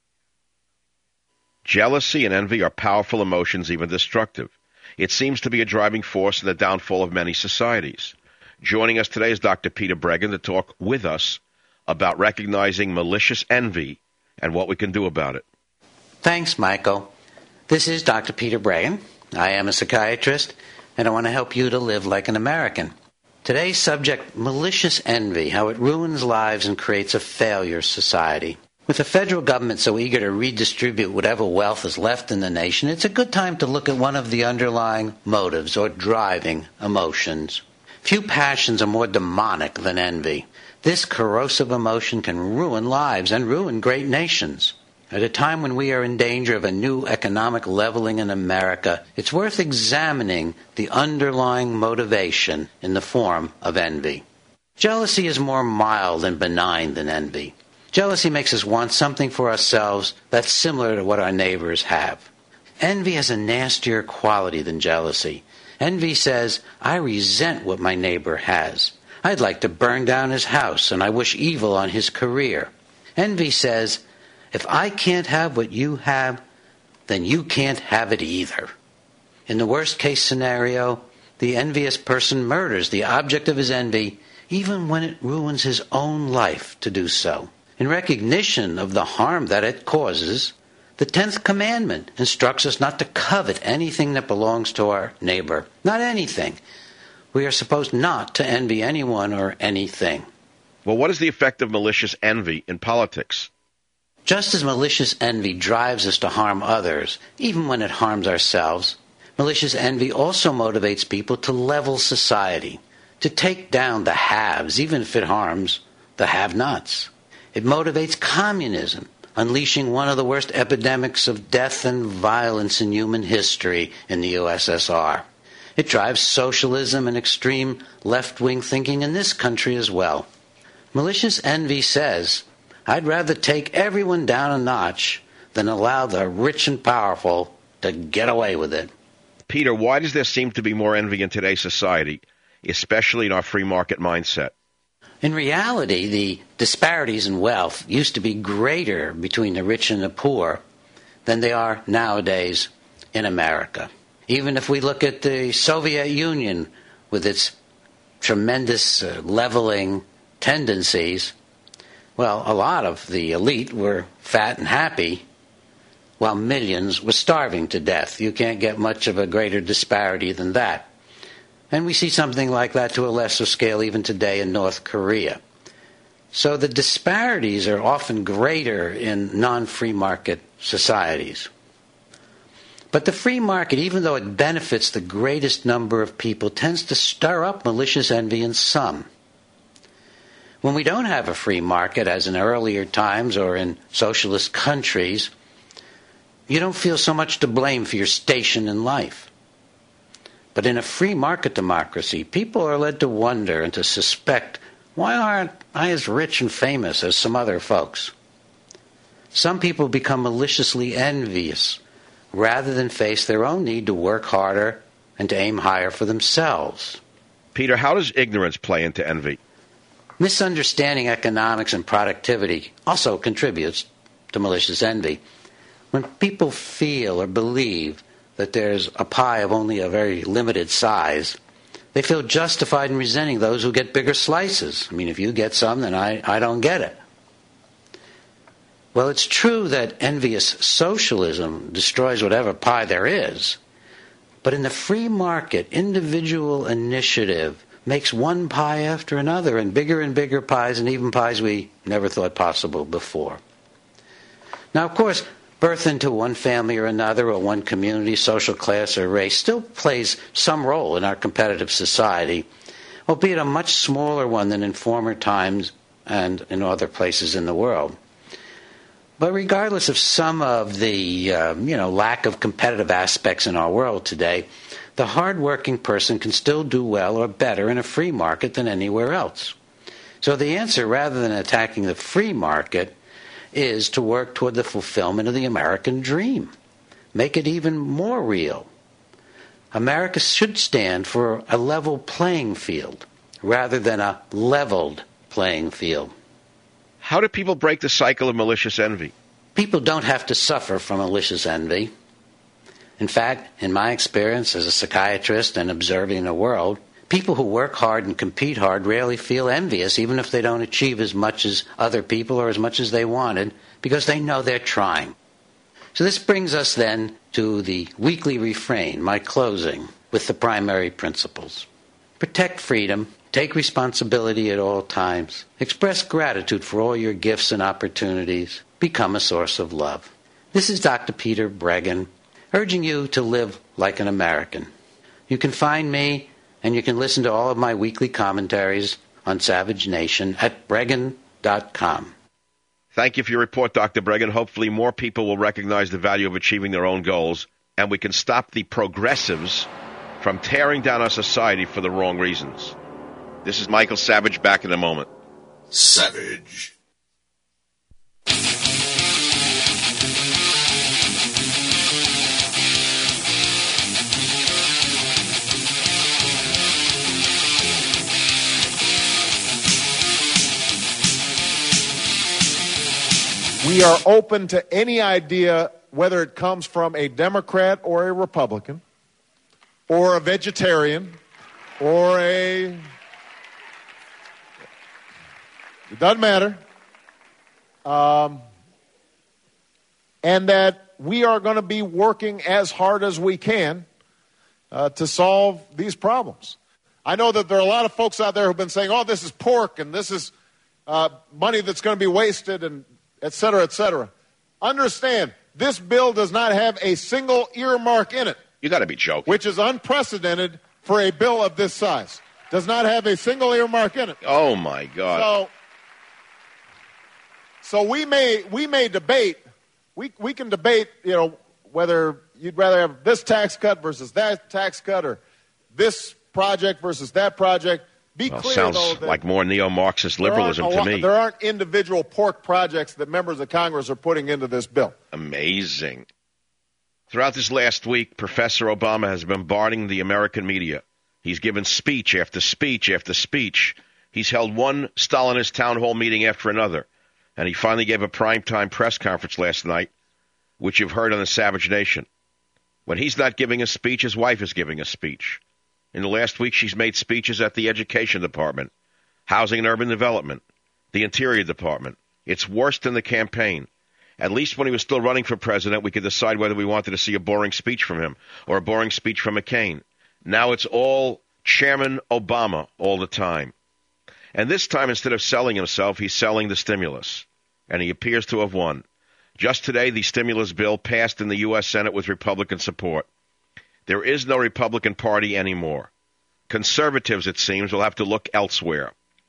Jealousy and envy are powerful emotions, even destructive. It seems to be a driving force in the downfall of many societies. Joining us today is Doctor Peter Breggin to talk with us about recognizing malicious envy and what we can do about it. Thanks, Michael. This is Doctor Peter Breggin. I am a psychiatrist, and I want to help you to live like an American. Today's subject, malicious envy, how it ruins lives and creates a failure society. With the federal government so eager to redistribute whatever wealth is left in the nation, it's a good time to look at one of the underlying motives or driving emotions. Few passions are more demonic than envy. This corrosive emotion can ruin lives and ruin great nations. At a time when we are in danger of a new economic leveling in America, it's worth examining the underlying motivation in the form of envy. Jealousy is more mild and benign than envy. Jealousy makes us want something for ourselves that's similar to what our neighbors have. Envy has a nastier quality than jealousy. Envy says, I resent what my neighbor has. I'd like to burn down his house, and I wish evil on his career. Envy says, if I can't have what you have, then you can't have it either. In the worst-case scenario, the envious person murders the object of his envy, even when it ruins his own life to do so. In recognition of the harm that it causes, the tenth commandment instructs us not to covet anything that belongs to our neighbor. Not anything. We are supposed not to envy anyone or anything. Well, what is the effect of malicious envy in politics? Just as malicious envy drives us to harm others, even when it harms ourselves, malicious envy also motivates people to level society, to take down the haves, even if it harms the have-nots. It motivates communism, unleashing one of the worst epidemics of death and violence in human history in the U S S R. It drives socialism and extreme left-wing thinking in this country as well. Malicious envy says, I'd rather take everyone down a notch than allow the rich and powerful to get away with it. Peter, why does there seem to be more envy in today's society, especially in our free market mindset? In reality, the disparities in wealth used to be greater between the rich and the poor than they are nowadays in America. Even if we look at the Soviet Union with its tremendous uh, leveling tendencies, well, a lot of the elite were fat and happy, while millions were starving to death. You can't get much of a greater disparity than that. And we see something like that to a lesser scale even today in North Korea. So the disparities are often greater in non-free market societies. But the free market, even though it benefits the greatest number of people, tends to stir up malicious envy in some. When we don't have a free market, as in earlier times or in socialist countries, you don't feel so much to blame for your station in life. But in a free market democracy, people are led to wonder and to suspect, why aren't I as rich and famous as some other folks? Some people become maliciously envious rather than face their own need to work harder and to aim higher for themselves. Peter, how does ignorance play into envy? Misunderstanding economics and productivity also contributes to malicious envy. When people feel or believe that there's a pie of only a very limited size, they feel justified in resenting those who get bigger slices. I mean, if you get some, then I, I don't get it. Well, it's true that envious socialism destroys whatever pie there is, but in the free market, individual initiative makes one pie after another, and bigger and bigger pies, and even pies we never thought possible before. Now, of course, birth into one family or another, or one community, social class, or race still plays some role in our competitive society, albeit a much smaller one than in former times and in other places in the world. But regardless of some of the uh, you know, lack of competitive aspects in our world today, the hard-working person can still do well or better in a free market than anywhere else. So the answer, rather than attacking the free market, is to work toward the fulfillment of the American dream. Make it even more real. America should stand for a level playing field rather than a leveled playing field. How do people break the cycle of malicious envy? People don't have to suffer from malicious envy. In fact, in my experience as a psychiatrist and observing the world, people who work hard and compete hard rarely feel envious, even if they don't achieve as much as other people or as much as they wanted, because they know they're trying. So this brings us then to the weekly refrain, my closing, with the primary principles. Protect freedom. Take responsibility at all times. Express gratitude for all your gifts and opportunities. Become a source of love. This is Doctor Peter Breggin, urging you to live like an American. You can find me and you can listen to all of my weekly commentaries on Savage Nation at Breggin dot com. Thank you for your report, Doctor Breggin. Hopefully more people will recognize the value of achieving their own goals, and we can stop the progressives from tearing down our society for the wrong reasons. This is Michael Savage, back in a moment. Savage. We are open to any idea, whether it comes from a Democrat or a Republican, or a vegetarian, or a... It doesn't matter. Um, and that we are going to be working as hard as we can uh, to solve these problems. I know that there are a lot of folks out there who have been saying, oh, this is pork and this is uh, money that's going to be wasted and et cetera, et cetera. Understand, this bill does not have a single earmark in it. You got to be joking. Which is unprecedented for a bill of this size. Does not have a single earmark in it. Oh, my God. So, so we may we may debate, we we can debate, you know, whether you'd rather have this tax cut versus that tax cut or this project versus that project. Be well, clear, sounds though, that like more neo-Marxist liberalism to me. There aren't individual pork projects that members of Congress are putting into this bill. Amazing. Throughout this last week, Professor Obama has been bombarding the American media. He's given speech after speech after speech. He's held one Stalinist town hall meeting after another. And he finally gave a primetime press conference last night, which you've heard on the Savage Nation. When he's not giving a speech, his wife is giving a speech. In the last week, she's made speeches at the Education Department, Housing and Urban Development, the Interior Department. It's worse than the campaign. At least when he was still running for president, we could decide whether we wanted to see a boring speech from him or a boring speech from McCain. Now it's all Chairman Obama all the time. And this time, instead of selling himself, he's selling the stimulus. And he appears to have won. Just today, the stimulus bill passed in the U S Senate with Republican support. There is no Republican Party anymore. Conservatives, it seems, will have to look elsewhere.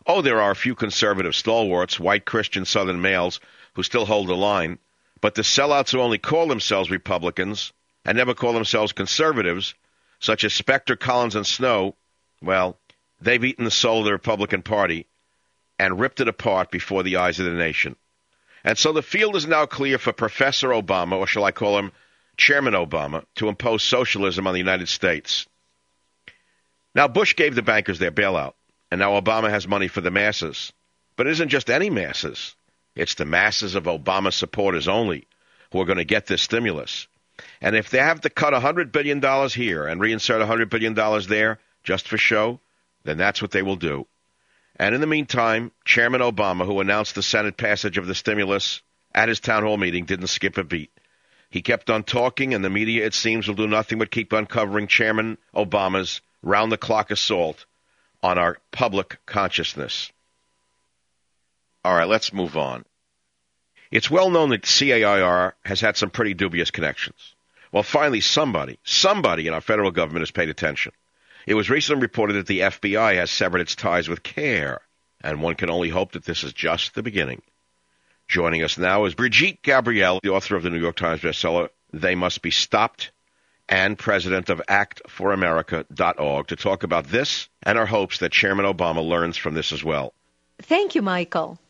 Oh, there are a few conservative stalwarts, white Christian Southern males, who still hold the line, but the sellouts who only call themselves Republicans and never call themselves conservatives, such as Specter, Collins, and Snow, well, they've eaten the soul of the Republican Party and ripped it apart before the eyes of the nation. And so the field is now clear for Professor Obama, or shall I call him Chairman Obama, to impose socialism on the United States. Now, Bush gave the bankers their bailout, and now Obama has money for the masses. But it isn't just any masses. It's the masses of Obama supporters only who are going to get this stimulus. And if they have to cut one hundred billion dollars here and reinsert one hundred billion dollars there just for show, then that's what they will do. And in the meantime, Chairman Obama, who announced the Senate passage of the stimulus at his town hall meeting, didn't skip a beat. He kept on talking, and the media, it seems, will do nothing but keep uncovering Chairman Obama's round-the-clock assault on our public consciousness. All right, let's move on. It's well known that C A I R has had some pretty dubious connections. Well, finally, somebody, somebody in our federal government has paid attention. It was recently reported that the F B I has severed its ties with CARE, and one can only hope that this is just the beginning. Joining us now is Brigitte Gabriel, the author of the New York Times bestseller, They Must Be Stopped, and president of act for america dot org, to talk about this and our hopes that Chairman Obama learns from this as well. Thank you, Michael.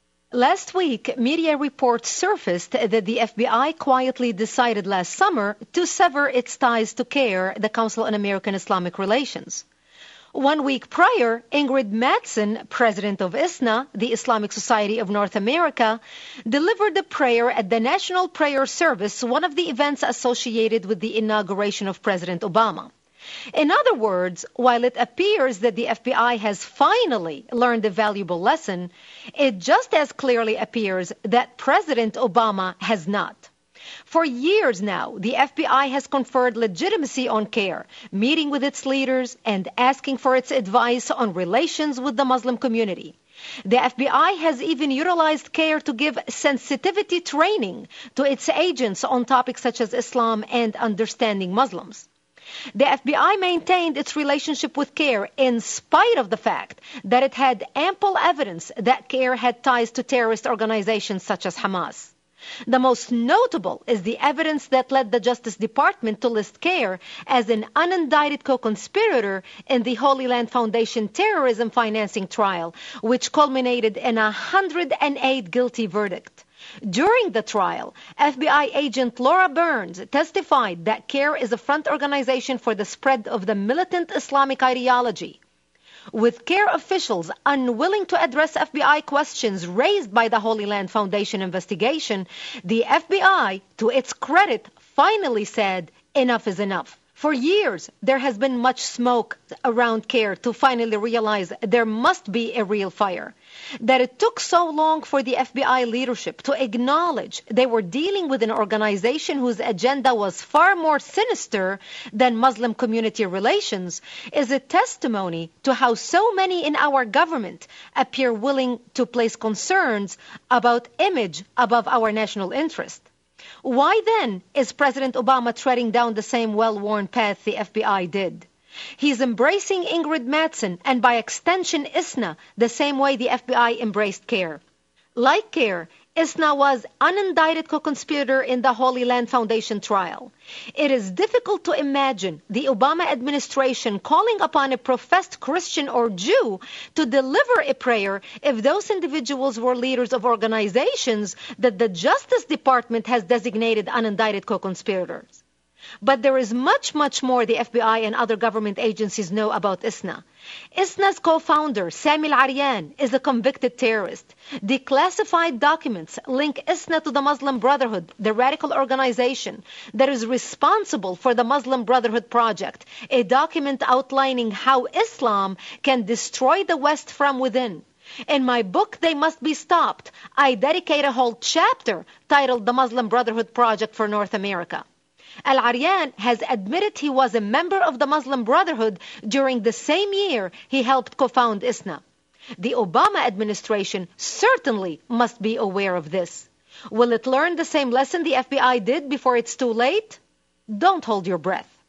Last week, media reports surfaced that the F B I quietly decided last summer to sever its ties to CARE, the Council on American Islamic Relations. One week prior, Ingrid Mattson, president of I S N A, the Islamic Society of North America, delivered a prayer at the National Prayer Service, one of the events associated with the inauguration of President Obama. In other words, while it appears that the F B I has finally learned a valuable lesson, it just as clearly appears that President Obama has not. For years now, the F B I has conferred legitimacy on CARE, meeting with its leaders and asking for its advice on relations with the Muslim community. The F B I has even utilized CARE to give sensitivity training to its agents on topics such as Islam and understanding Muslims. The F B I maintained its relationship with CARE in spite of the fact that it had ample evidence that CARE had ties to terrorist organizations such as Hamas. The most notable is the evidence that led the Justice Department to list CARE as an unindicted co-conspirator in the Holy Land Foundation terrorism financing trial, which culminated in a one hundred eight guilty verdict. During the trial, F B I agent Laura Burns testified that CARE is a front organization for the spread of the militant Islamic ideology. With CARE officials unwilling to address F B I questions raised by the Holy Land Foundation investigation, the F B I, to its credit, finally said, enough is enough. For years, there has been much smoke around CARE to finally realize there must be a real fire. That it took so long for the F B I leadership to acknowledge they were dealing with an organization whose agenda was far more sinister than Muslim community relations is a testimony to how so many in our government appear willing to place concerns about image above our national interest. Why then is President Obama treading down the same well-worn path the F B I did? He's embracing Ingrid Mattson and by extension I S N A the same way the F B I embraced CARE. Like CARE, I S N A was unindicted co-conspirator in the Holy Land Foundation trial. It is difficult to imagine the Obama administration calling upon a professed Christian or Jew to deliver a prayer if those individuals were leaders of organizations that the Justice Department has designated unindicted co-conspirators. But there is much, much more the F B I and other government agencies know about I S N A. I S N A's co-founder, Sami Al-Aryan, is a convicted terrorist. Declassified documents link I S N A to the Muslim Brotherhood, the radical organization that is responsible for the Muslim Brotherhood Project, a document outlining how Islam can destroy the West from within. In my book, They Must Be Stopped, I dedicate a whole chapter titled The Muslim Brotherhood Project for North America. Al-Aryan has admitted he was a member of the Muslim Brotherhood during the same year he helped co-found I S N A. The Obama administration certainly must be aware of this. Will it learn the same lesson the F B I did before it's too late? Don't hold your breath.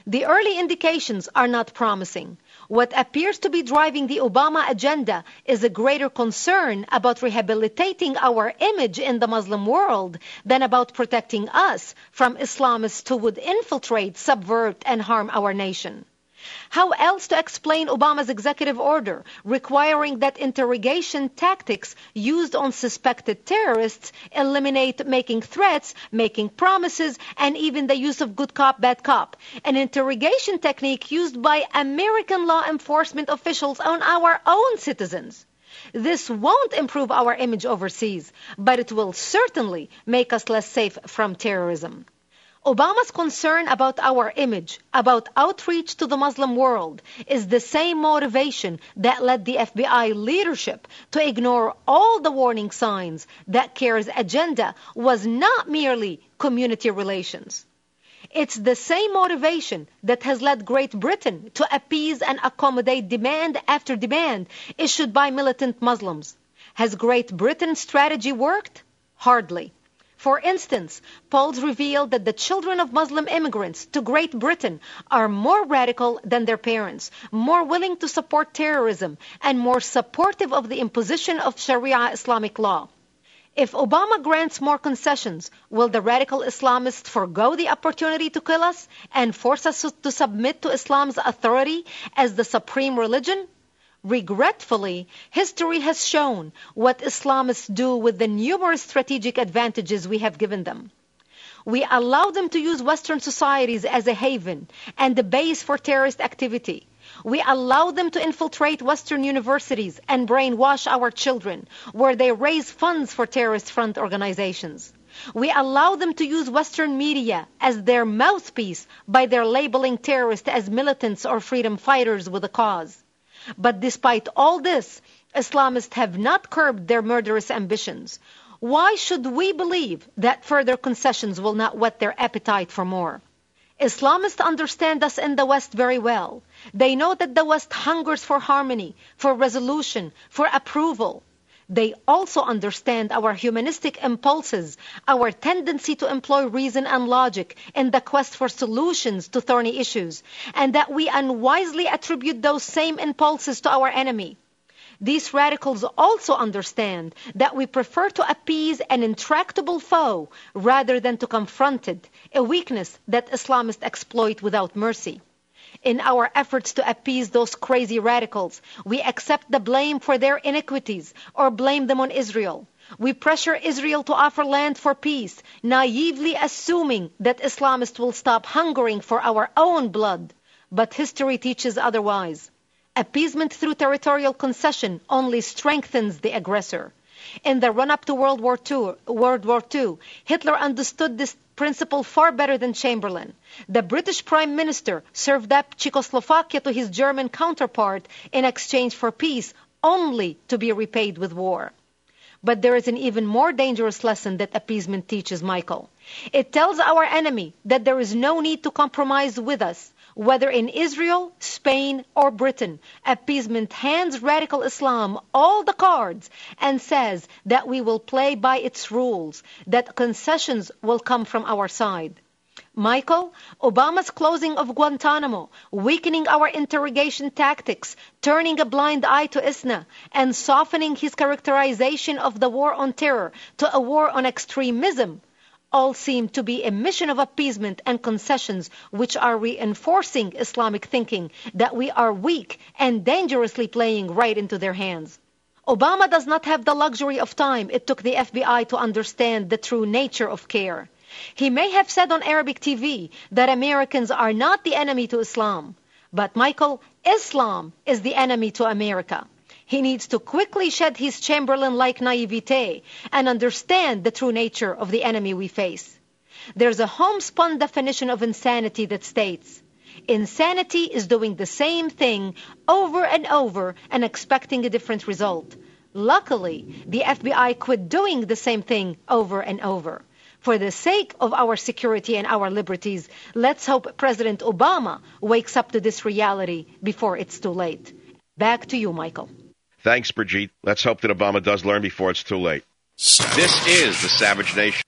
The early indications are not promising. What appears to be driving the Obama agenda is a greater concern about rehabilitating our image in the Muslim world than about protecting us from Islamists who would infiltrate, subvert, and harm our nation. How else to explain Obama's executive order requiring that interrogation tactics used on suspected terrorists eliminate making threats, making promises, and even the use of good cop, bad cop, an interrogation technique used by American law enforcement officials on our own citizens? This won't improve our image overseas, but it will certainly make us less safe from terrorism. Obama's concern about our image, about outreach to the Muslim world, is the same motivation that led the F B I leadership to ignore all the warning signs that CARE's agenda was not merely community relations. It's the same motivation that has led Great Britain to appease and accommodate demand after demand issued by militant Muslims. Has Great Britain's strategy worked? Hardly. For instance, polls reveal that the children of Muslim immigrants to Great Britain are more radical than their parents, more willing to support terrorism, and more supportive of the imposition of Sharia Islamic law. If Obama grants more concessions, will the radical Islamists forgo the opportunity to kill us and force us to submit to Islam's authority as the supreme religion? Regretfully, history has shown what Islamists do with the numerous strategic advantages we have given them. We allow them to use Western societies as a haven and a base for terrorist activity. We allow them to infiltrate Western universities and brainwash our children, where they raise funds for terrorist front organizations. We allow them to use Western media as their mouthpiece by their labeling terrorists as militants or freedom fighters with a cause. But despite all this, Islamists have not curbed their murderous ambitions. Why should we believe that further concessions will not whet their appetite for more? Islamists understand us in the West very well. They know that the West hungers for harmony, for resolution, for approval. They also understand our humanistic impulses, our tendency to employ reason and logic in the quest for solutions to thorny issues, and that we unwisely attribute those same impulses to our enemy. These radicals also understand that we prefer to appease an intractable foe rather than to confront it, a weakness that Islamists exploit without mercy. In our efforts to appease those crazy radicals, we accept the blame for their iniquities or blame them on Israel. We pressure Israel to offer land for peace, naively assuming that Islamists will stop hungering for our own blood. But history teaches otherwise. Appeasement through territorial concession only strengthens the aggressor. In the run-up to World War Two, World War Two, Hitler understood this principle far better than Chamberlain. The British Prime Minister served up Czechoslovakia to his German counterpart in exchange for peace, only to be repaid with war. But there is an even more dangerous lesson that appeasement teaches, Michael. It tells our enemy that there is no need to compromise with us. Whether in Israel, Spain, or Britain, appeasement hands radical Islam all the cards and says that we will play by its rules, that concessions will come from our side. Michael, Obama's closing of Guantanamo, weakening our interrogation tactics, turning a blind eye to I S N A, and softening his characterization of the war on terror to a war on extremism, all seem to be a mission of appeasement and concessions which are reinforcing Islamic thinking that we are weak and dangerously playing right into their hands. Obama does not have the luxury of time it took the F B I to understand the true nature of CARE. He may have said on Arabic T V that Americans are not the enemy to Islam. But, Michael, Islam is the enemy to America. He needs to quickly shed his Chamberlain-like naivete and understand the true nature of the enemy we face. There's a homespun definition of insanity that states, insanity is doing the same thing over and over and expecting a different result. Luckily, the F B I quit doing the same thing over and over. For the sake of our security and our liberties, let's hope President Obama wakes up to this reality before it's too late. Back to you, Michael. Thanks, Brigitte. Let's hope that Obama does learn before it's too late. This is the Savage Nation.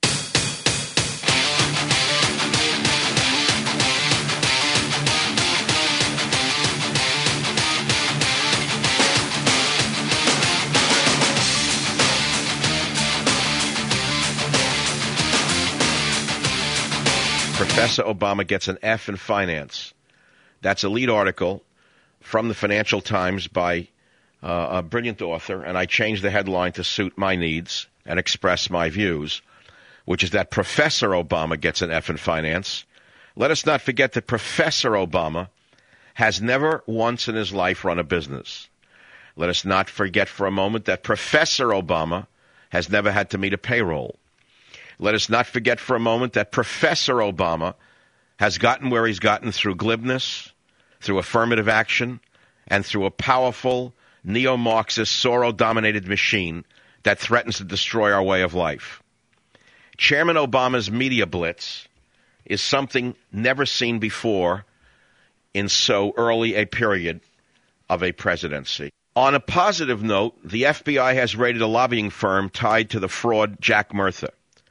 Professor Obama gets an F in finance. That's a lead article from the Financial Times by uh, a brilliant author, and I changed the headline to suit my needs and express my views, which is that Professor Obama gets an F in finance. Let us not forget that Professor Obama has never once in his life run a business. Let us not forget for a moment that Professor Obama has never had to meet a payroll. Let us not forget for a moment that Professor Obama has gotten where he's gotten through glibness, through affirmative action, and through a powerful neo-Marxist, Soros-dominated machine that threatens to destroy our way of life. Chairman Obama's media blitz is something never seen before in so early a period of a presidency. On a positive note, the F B I has raided a lobbying firm tied to the fraud Jack Murtha.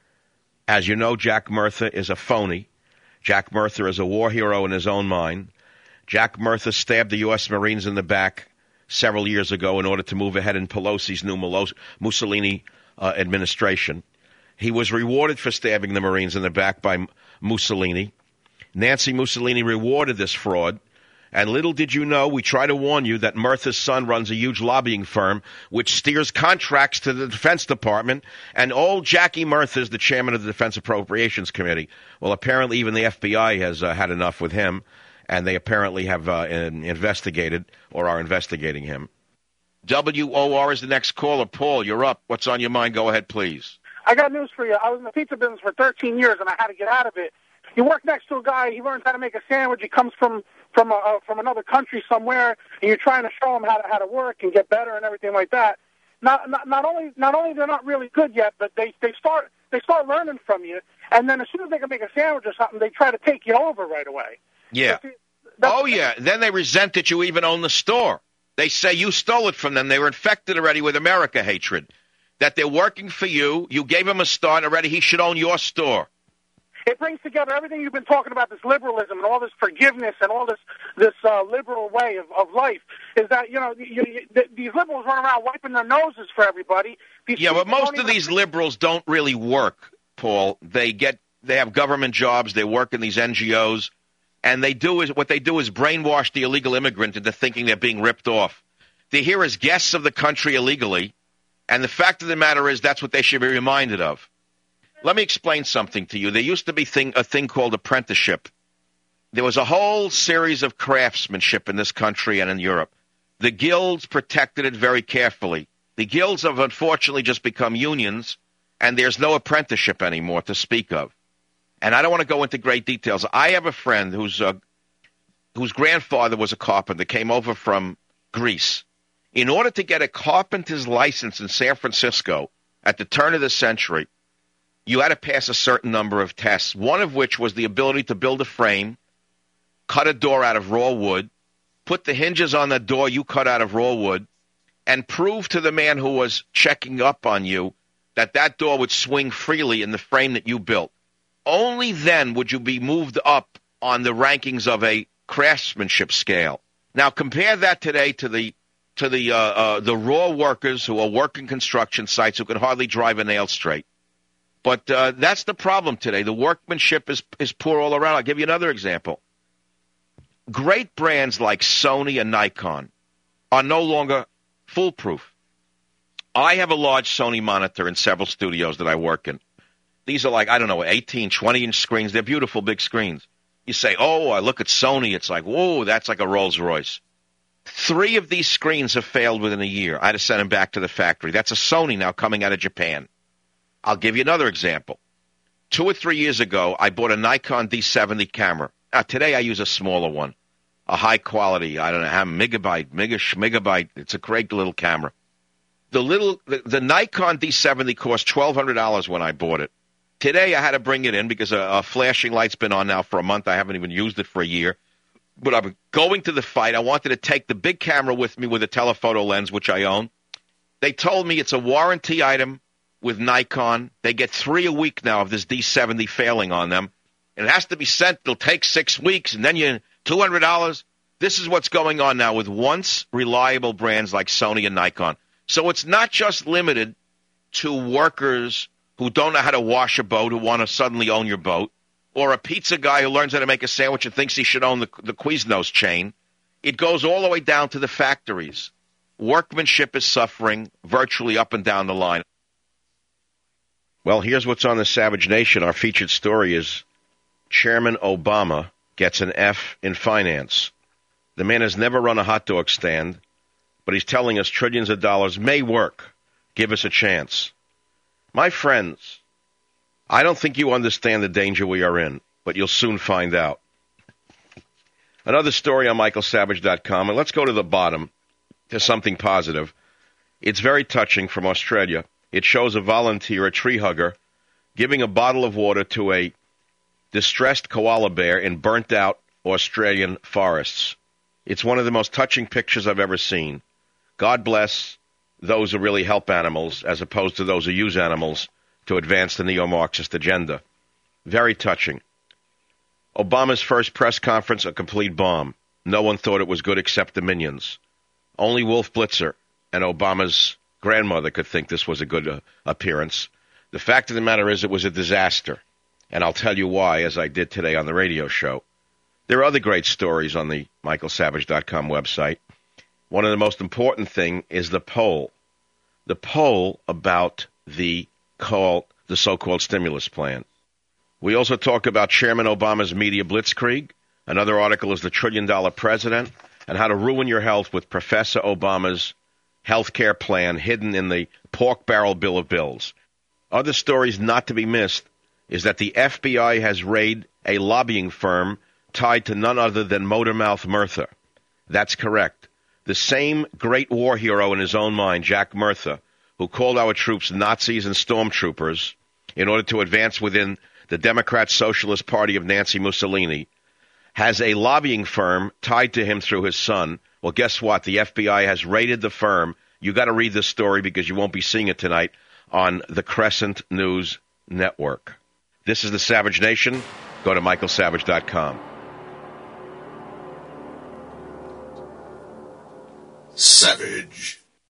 As you know, Jack Murtha is a phony. Jack Murtha is a war hero in his own mind. Jack Murtha stabbed the U S Marines in the back several years ago in order to move ahead in Pelosi's new Mussolini uh, administration. He was rewarded for stabbing the Marines in the back by Mussolini. Nancy Mussolini rewarded this fraud. And little did you know, we try to warn you that Murtha's son runs a huge lobbying firm which steers contracts to the Defense Department, and old Jackie Murtha is the chairman of the Defense Appropriations Committee. Well, apparently even the F B I has uh, had enough with him, and they apparently have uh, in, investigated or are investigating him. W O R is the next caller. Paul, you're up. What's on your mind? Go ahead, please. I got news for you. I was in the pizza business for thirteen years, and I had to get out of it. You work next to a guy, he learns how to make a sandwich, he comes from from a, uh, from another country somewhere, and you're trying to show him how to how to work and get better and everything like that. Not not, not only not only they're not really good yet, but they they start they start learning from you, and then as soon as they can make a sandwich or something, they try to take you over right away. Yeah. Oh yeah. Then they resent that you even own the store. They say you stole it from them. They were infected already with America hatred. That they're working for you. You gave him a start already. He should own your store. It brings together everything you've been talking about, this liberalism and all this forgiveness and all this this uh, liberal way of, of life. Is that, you know, you, you, th- these liberals run around wiping their noses for everybody. These yeah, but most of these liberals don't really work, Paul. They get they have government jobs. They work in these N G Os, and they do is what they do is brainwash the illegal immigrant into thinking they're being ripped off. They're here as guests of the country illegally, and the fact of the matter is that's what they should be reminded of. Let me explain something to you. There used to be thing, a thing called apprenticeship. There was a whole series of craftsmanship in this country and in Europe. The guilds protected it very carefully. The guilds have unfortunately just become unions, and there's no apprenticeship anymore to speak of. And I don't want to go into great details. I have a friend whose uh, whose grandfather was a carpenter, came over from Greece. In order to get a carpenter's license in San Francisco at the turn of the century, you had to pass a certain number of tests, one of which was the ability to build a frame, cut a door out of raw wood, put the hinges on the door you cut out of raw wood, and prove to the man who was checking up on you that that door would swing freely in the frame that you built. Only then would you be moved up on the rankings of a craftsmanship scale. Now compare that today to the to the uh, uh, the raw workers who are working construction sites who can hardly drive a nail straight. But uh, that's the problem today. The workmanship is is poor all around. I'll give you another example. Great brands like Sony and Nikon are no longer foolproof. I have a large Sony monitor in several studios that I work in. These are like, I don't know, eighteen, twenty-inch screens. They're beautiful big screens. You say, oh, I look at Sony. It's like, whoa, that's like a Rolls Royce. Three of these screens have failed within a year. I had to send them back to the factory. That's a Sony now coming out of Japan. I'll give you another example. Two or three years ago, I bought a Nikon D seventy camera. Now, today I use a smaller one, a high quality, I don't know, how megabyte, mega, megabyte. It's a great little camera. The little, the, the Nikon D seventy cost twelve hundred dollars when I bought it. Today I had to bring it in because a, a flashing light's been on now for a month. I haven't even used it for a year. But I'm going to the fight. I wanted to take the big camera with me with a telephoto lens, which I own. They told me it's a warranty item with Nikon. They get three a week now of this D seventy failing on them. And it has to be sent. It'll take six weeks, and then you two hundred dollars. This is what's going on now with once reliable brands like Sony and Nikon. So it's not just limited to workers who don't know how to wash a boat, who want to suddenly own your boat. or a pizza guy who learns how to make a sandwich and thinks he should own the, the Quiznos chain. It goes all the way down to the factories. Workmanship is suffering virtually up and down the line. Well, here's what's on the Savage Nation. Our featured story is Chairman Obama gets an F in finance. The man has never run a hot dog stand, but he's telling us trillions of dollars may work. Give us a chance. My friends, I don't think you understand the danger we are in, but you'll soon find out. Another story on Michael Savage dot com, and let's go to the bottom to something positive. It's very touching from Australia. It shows a volunteer, a tree hugger, giving a bottle of water to a distressed koala bear in burnt-out Australian forests. It's one of the most touching pictures I've ever seen. God bless those who really help animals as opposed to those who use animals to advance the neo-Marxist agenda. Very touching. Obama's first press conference, a complete bomb. No one thought it was good except the minions. Only Wolf Blitzer and Obama's grandmother could think this was a good uh, appearance. The fact of the matter is it was a disaster, and I'll tell you why, as I did today on the radio show. There are other great stories on the Michael Savage dot com website. One of the most important thing is the poll. The poll about the call, the so-called stimulus plan. We also talk about Chairman Obama's media blitzkrieg. Another article is the trillion-dollar president and how to ruin your health with Professor Obama's health care plan hidden in the pork barrel bill of bills. Other stories not to be missed is that the F B I has raided a lobbying firm tied to none other than Motormouth Murtha. That's correct. The same great war hero in his own mind, Jack Murtha, who called our troops Nazis and stormtroopers in order to advance within the Democrat Socialist Party of Nancy Mussolini, has a lobbying firm tied to him through his son. Well, guess what? The F B I has raided the firm. You got to read this story because you won't be seeing it tonight on the Crescent News Network. This is the Savage Nation. Go to Michael Savage dot com. Savage.